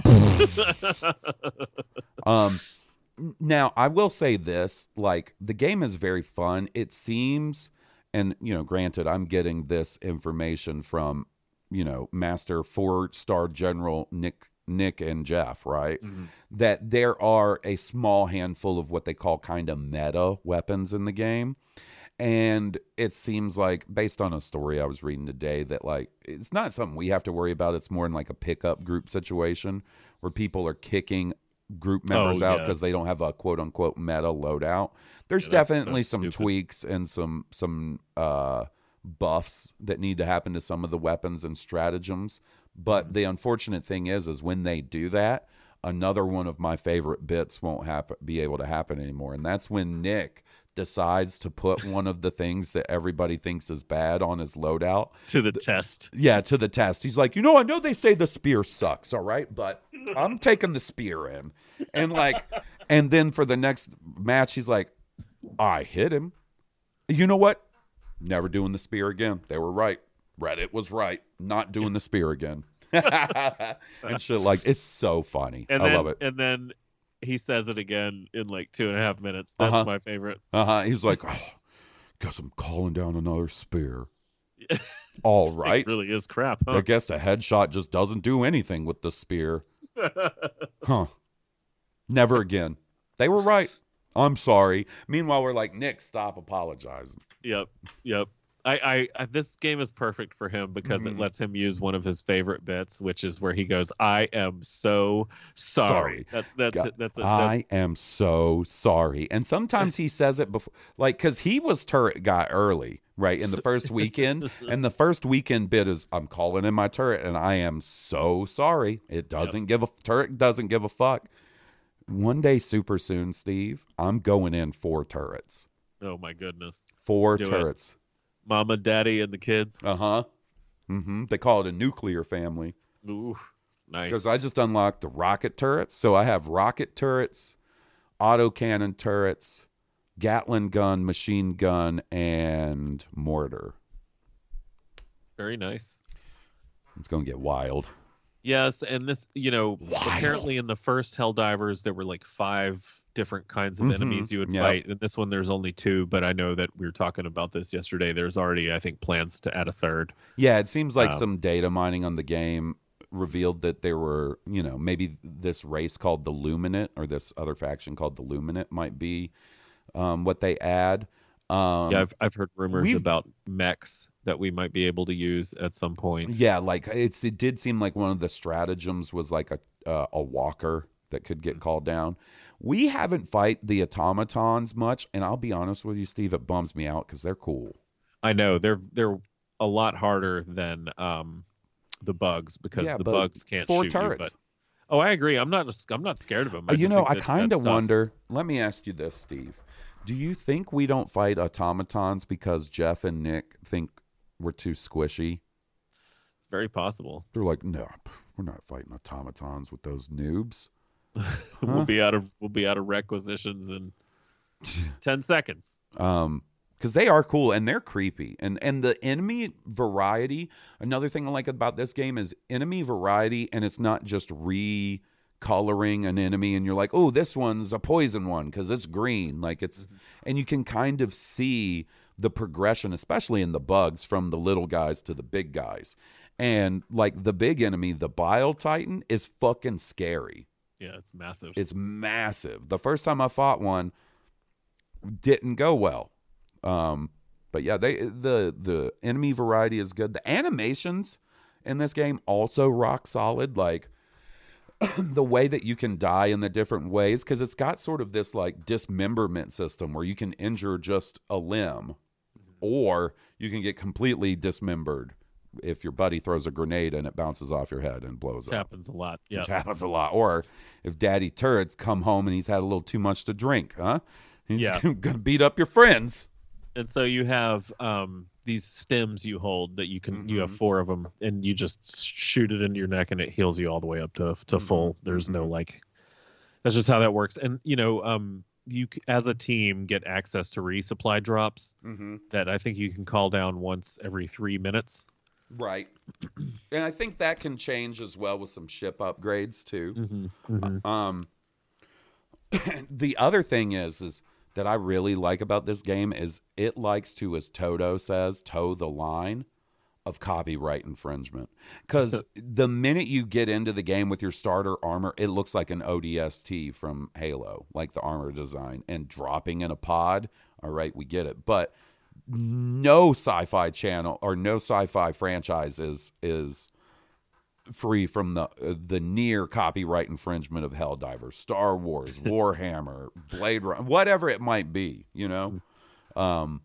um, now I will say this: like, the game is very fun. It seems, and you know, granted, I'm getting this information from, you know, Master Four Star General Nick, Nick and Jeff, right? Mhm. That there are a small handful of what they call kind of meta weapons in the game. And it seems like, based on a story I was reading today, that like it's not something we have to worry about. It's more in like a pickup group situation where people are kicking group members Oh, out yeah. because they don't have a quote unquote meta loadout. There's Yeah, that's so definitely some stupid. tweaks and some some uh, buffs that need to happen to some of the weapons and stratagems. But Mm-hmm. the unfortunate thing is, is when they do that, another one of my favorite bits won't happen, be able to happen anymore, and that's when Nick decides to put one of the things that everybody thinks is bad on his loadout to the test. Yeah, to the test. He's like, you know, I know they say the spear sucks, all right, but I'm taking the spear in. And like, and then for the next match, he's like, I hit him. You know what? Never doing the spear again. They were right. Reddit was right. Not doing the spear again. And shit, like, it's so funny. And I then, love it. And then he says it again in like two and a half minutes. That's uh-huh. my favorite. Uh-huh. He's like, oh, guess I'm calling down another spear. All right. It really is crap, huh? I guess a headshot just doesn't do anything with the spear. Huh. Never again. They were right. I'm sorry. Meanwhile, we're like, Nick, stop apologizing. Yep. Yep. I, I, I this game is perfect for him because mm-hmm. it lets him use one of his favorite bits, which is where he goes, "I am so sorry." sorry. That's that's God, it. That's it. I that's... am so sorry. And sometimes he says it before, like, because he was turret guy early, right, in the first weekend, and the first weekend bit is, "I'm calling in my turret, and I am so sorry." It doesn't yep. give a turret doesn't give a fuck. One day, super soon, Steve, I'm going in four turrets. Oh my goodness! Four Do turrets. It. Mama, daddy, and the kids. Uh-huh. Mm-hmm. They call it a nuclear family. Ooh, nice. Because I just unlocked the rocket turrets. So I have rocket turrets, autocannon turrets, Gatling gun, machine gun, and mortar. Very nice. It's going to get wild. Yes, and this, you know, wild. Apparently in the first Helldivers, there were like five different kinds of mm-hmm. enemies you would yep. fight. In this one, there's only two, but I know that we were talking about this yesterday. There's already, I think, plans to add a third. Yeah, it seems like um, some data mining on the game revealed that there were, you know, maybe this race called the Luminate or this other faction called the Luminate might be um, what they add. Um, yeah, I've I've heard rumors about mechs that we might be able to use at some point. Yeah, like it's it did seem like one of the stratagems was like a uh, a walker that could get called down. We haven't fight the automatons much, and I'll be honest with you, Steve, it bums me out because they're cool. I know they're they're a lot harder than um, the bugs because yeah, the bugs can't four shoot turrets. you. But oh, I agree. I'm not I'm not scared of them. I you just know, think I that, kind of that wonder. Let me ask you this, Steve. Do you think we don't fight automatons because Jeff and Nick think we're too squishy? It's very possible. They're like, no, we're not fighting automatons with those noobs. we'll Huh? be out of we'll be out of requisitions in ten seconds. Um, because they are cool and they're creepy, and and the enemy variety. Another thing I like about this game is enemy variety, and it's not just recoloring an enemy, and you're like, oh, this one's a poison one because it's green. Like it's, mm-hmm. and you can kind of see the progression, especially in the bugs, from the little guys to the big guys, and like the big enemy, the Bile Titan, is fucking scary. Yeah, it's massive. It's massive. The first time I fought one didn't go well. Um, but yeah, they the the enemy variety is good. The animations in this game also rock solid. Like the way that you can die in the different ways, because it's got sort of this like dismemberment system where you can injure just a limb, or you can get completely dismembered if your buddy throws a grenade and it bounces off your head and blows Which up. happens a lot. Yeah, Which happens a lot. Or if Daddy Turret's come home and he's had a little too much to drink, huh? He's Yeah. gonna beat up your friends. And so you have um, these stems you hold that you can. Mm-hmm. You have four of them, and you just shoot it into your neck, and it heals you all the way up to to mm-hmm. full. There's mm-hmm. no like. That's just how that works. And you know, um, you as a team get access to resupply drops mm-hmm. that I think you can call down once every three minutes. Right. And I think that can change as well with some ship upgrades too. Mm-hmm. Mm-hmm. Um, the other thing is, is that I really like about this game is it likes to, as Toto says, toe the line of copyright infringement. Because the minute you get into the game with your starter armor, it looks like an O D S T from Halo, like the armor design, and dropping in a pod. All right, we get it. But no sci-fi channel or no sci-fi franchise is is free from the uh, the near copyright infringement of Helldivers, Star Wars, Warhammer, Blade Runner, whatever it might be, you know. Um,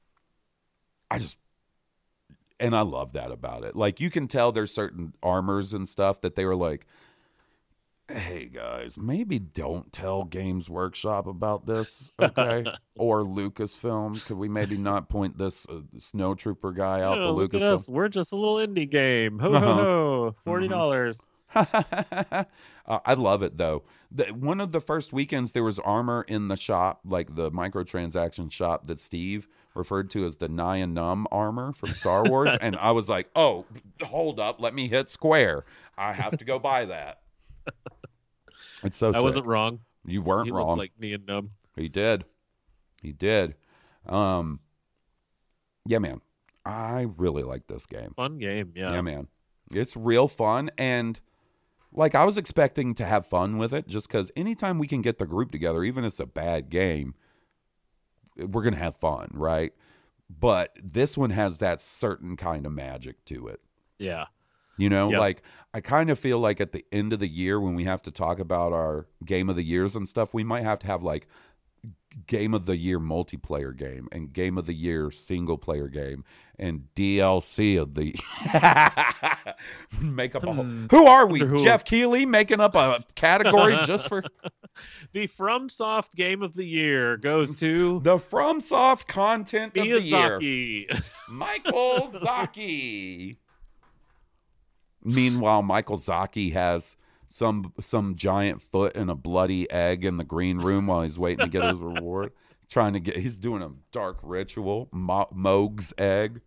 I just and I love that about it. Like you can tell there's certain armors and stuff that they were like, hey guys, maybe don't tell Games Workshop about this, okay? Or Lucasfilm. Could we maybe not point this uh, Snow Trooper guy out No, the look at Lucasfilm? us. We're just a little indie game. Ho Uh-huh. ho ho! Forty dollars. uh, I love it though. The, one of the first weekends there was armor in the shop, like the microtransaction shop that Steve referred to as the Nyan Num armor from Star Wars, and I was like, "Oh, hold up, let me hit Square. I have to go buy that." It's so. I sick. wasn't wrong. You weren't He wrong. looked like me and Num. He did. He did. Um. Yeah, man. I really like this game. Fun game, yeah. Yeah, man. It's real fun, and like I was expecting to have fun with it, just because anytime we can get the group together, even if it's a bad game, we're gonna have fun, right? But this one has that certain kind of magic to it. Yeah. You know, Yep. like I kind of feel like at the end of the year when we have to talk about our game of the years and stuff, we might have to have like game of the year multiplayer game and game of the year single player game and D L C of the make up a whole who are we Who- Jeff Keighley making up a category just for The FromSoft game of the year goes to the FromSoft content of the year, Miyazaki. Michael Zaki. Meanwhile, Michael Zaki has some some giant foot and a bloody egg in the green room while he's waiting to get his reward. Trying to get, he's doing a dark ritual, Mo- Moog's egg.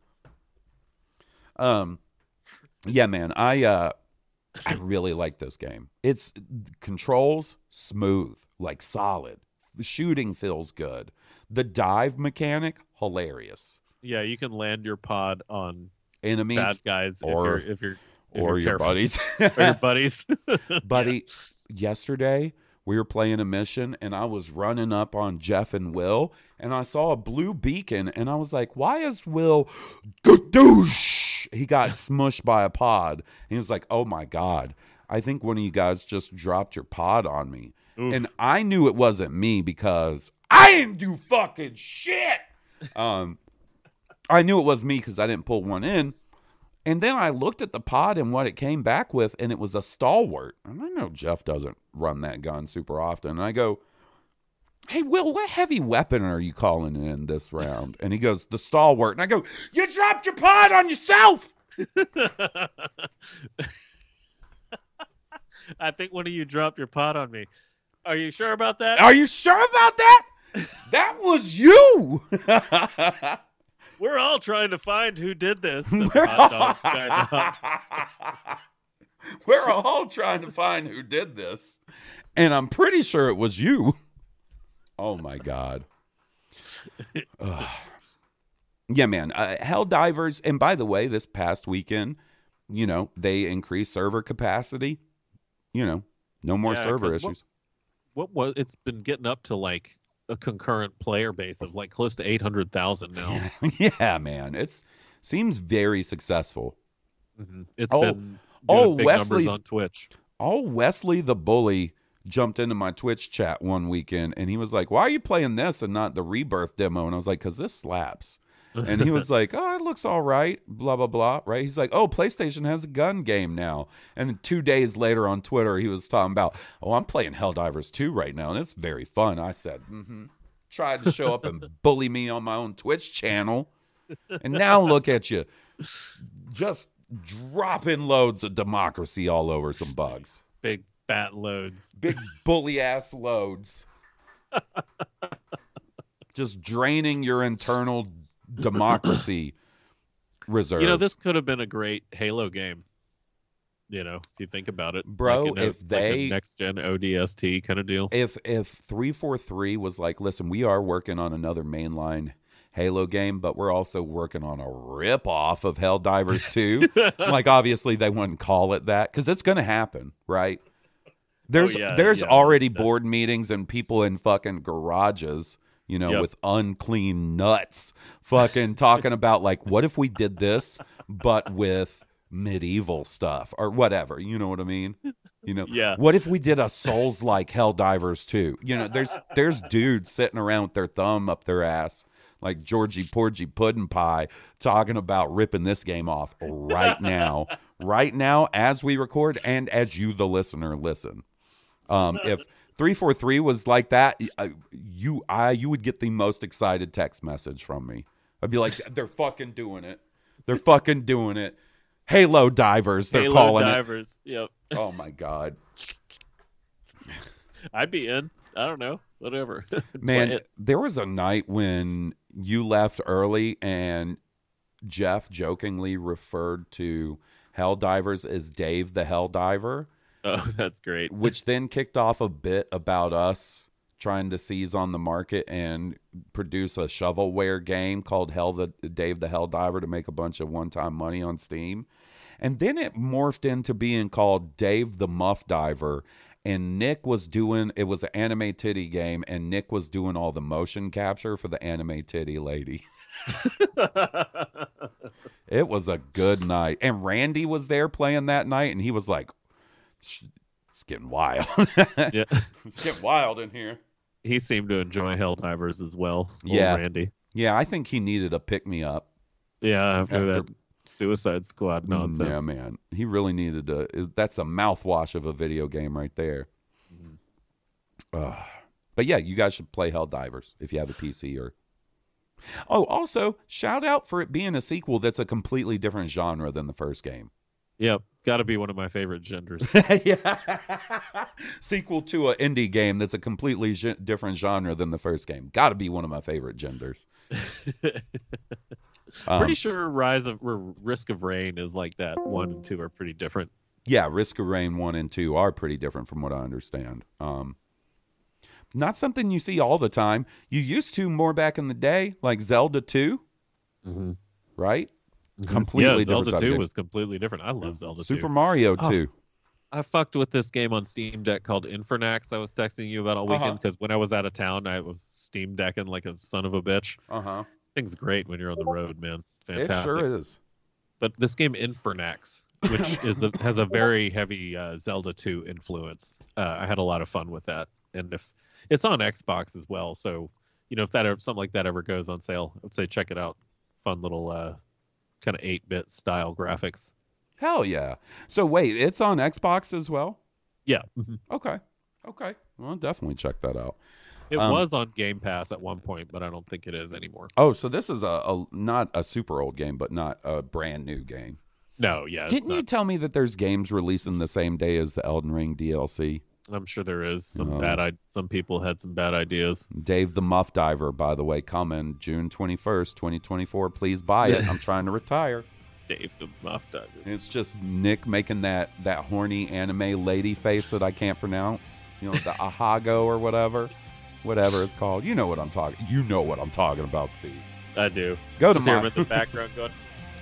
Um, yeah, man, I uh, I really like this game. It's controls smooth, like solid. The shooting feels good. The dive mechanic hilarious. Yeah, you can land your pod on Enemies bad guys or if you're if you're if or you're your careful. buddies. or your buddies. Buddy, yesterday we were playing a mission and I was running up on Jeff and Will and I saw a blue beacon and I was like, why is Will gadoosh? He got smushed by a pod. And he was like, oh my God, I think one of you guys just dropped your pod on me. Oof. And I knew it wasn't me because I didn't do fucking shit. Um, I knew it was me because I didn't pull one in. And then I looked at the pod and what it came back with, and it was a Stalwart. And I know Jeff doesn't run that gun super often. And I go, hey, Will, what heavy weapon are you calling in this round? And he goes, the Stalwart. And I go, you dropped your pod on yourself. I think one of you dropped your pod on me. Are you sure about that? Are you sure about that? That was you. We're all trying to find who did this. We're Hot dog, guys, hot We're all trying to find who did this. And I'm pretty sure it was you. Oh, my God. Ugh. Yeah, man. Uh, Helldivers, and by the way, this past weekend, you know, they increased server capacity. You know, no more Yeah, server 'cause what- issues. What was it's been getting up to like a concurrent player base of like close to eight hundred thousand now. Yeah, man. It's seems very successful. Mm-hmm. It's Oh, been doing oh, big Wesley- numbers on Twitch. Oh, Wesley the Bully jumped into my Twitch chat one weekend, and he was like, why are you playing this and not the Rebirth demo? And I was like, because this slaps. And he was like, oh, it looks all right, blah, blah, blah, right? He's like, oh, PlayStation has a gun game now. And then two days later on Twitter, he was talking about, oh, I'm playing Helldivers two right now, and it's very fun. I said, mm-hmm. Tried to show up and bully me on my own Twitch channel. And now look at you, just dropping loads of democracy all over some bugs. Big fat loads. Big bully-ass loads. Just draining your internal democracy reserves. You know, this could have been a great Halo game. You know, if you think about it, Bro, like an, if like they- a next gen O D S T kind of deal. If if three forty-three was like, listen, we are working on another mainline Halo game, but we're also working on a rip-off of Helldivers two. Like, obviously, they wouldn't call it that because it's going to happen, right? There's yeah, there's yeah, already definitely. board meetings and people in fucking garages, you know, Yep. with unclean nuts, fucking talking about like, what if we did this, but with medieval stuff or whatever? You know what I mean? You know, Yeah. What if we did a Souls-like Helldivers too? You know, there's there's dudes sitting around with their thumb up their ass, like Georgie Porgy Puddin' Pie, talking about ripping this game off right now, right now as we record and as you, the listener, listen. Um, if three forty-three was like that, you I you would get the most excited text message from me. I'd be like, they're fucking doing it. They're fucking doing it. Halo divers, they're Halo calling divers. it. Yep. Oh my god. I'd be in. I don't know. Whatever. Man, there was a night when you left early and Jeff jokingly referred to Hell Divers as Dave the Hell Diver. Oh, that's great. Which then kicked off a bit about us trying to seize on the market and produce a shovelware game called Hell the Dave the Hell Diver to make a bunch of one-time money on Steam. And then it morphed into being called Dave the Muff Diver. And Nick was doing, it was an anime titty game, and Nick was doing all the motion capture for the anime titty lady. It was a good night. And Randy was there playing that night, and he was like, it's getting wild. Yeah. It's getting wild in here. He seemed to enjoy Hell Divers as well. Yeah. Randy. Yeah, I think he needed a pick-me-up. Yeah, after, After- that Suicide Squad nonsense. Yeah, man. He really needed to. That's a mouthwash of a video game right there. Mm-hmm. Uh, but yeah, you guys should play Hell Divers if you have a P C or. Oh, also, shout out for it being a sequel that's a completely different genre than the first game. Yep, got to be one of my favorite genders. Yeah. Sequel to an indie game that's a completely ge- different genre than the first game. Got to be one of my favorite genders. Um, Pretty sure Rise of or Risk of Rain is like that. One and two are pretty different. Yeah, Risk of Rain one and two are pretty different from what I understand. Um, not something you see all the time. You used to more back in the day, like Zelda two, mm-hmm. right? Mm-hmm. Completely yeah, different. Zelda type two of was completely different. I love Zelda two. Super Mario Oh, two. I fucked with this game on Steam Deck called Infernax. I was texting you about all weekend because Uh-huh. when I was out of town, I was Steam Decking like a son of a bitch. Uh huh. Thing's great when you're on the road, man. It Fantastic. sure is. But this game Infernax, which is a, has a very heavy uh, Zelda two influence. Uh, I had a lot of fun with that, and if it's on Xbox as well, so you know if that ever, something like that ever goes on sale, I would say check it out. Fun little uh, kind of eight-bit style graphics. Hell yeah! So wait, it's on Xbox as well? Yeah. Mm-hmm. Okay. Okay. Well, definitely check that out. It Um, was on Game Pass at one point, but I don't think it is anymore. Oh, so this is a, a not a super old game, but not a brand new game. No, yeah. it's Didn't you not- tell me that there's games releasing the same day as the Elden Ring D L C? I'm sure there is some Oh. bad. I- Some people had some bad ideas. Dave the Muff Diver, by the way, coming June twenty-first, twenty twenty-four. Please buy it. I'm trying to retire. Dave the Muff Diver. It's just Nick making that, that horny anime lady face that I can't pronounce. You know, the Ahago or whatever. Whatever it's called. You know what I'm talking You know what I'm talking about, Steve. I do. Go to Just hear my- him in the background going,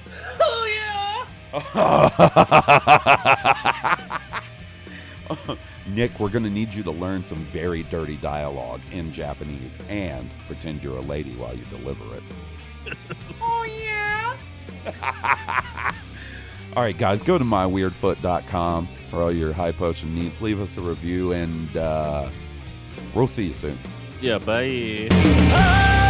Nick, we're going to need you to learn some very dirty dialogue in Japanese and pretend you're a lady while you deliver it. Oh, yeah. All right, guys, go to my weird foot dot com for all your high potion needs. Leave us a review, and uh, we'll see you soon. yeah, bye.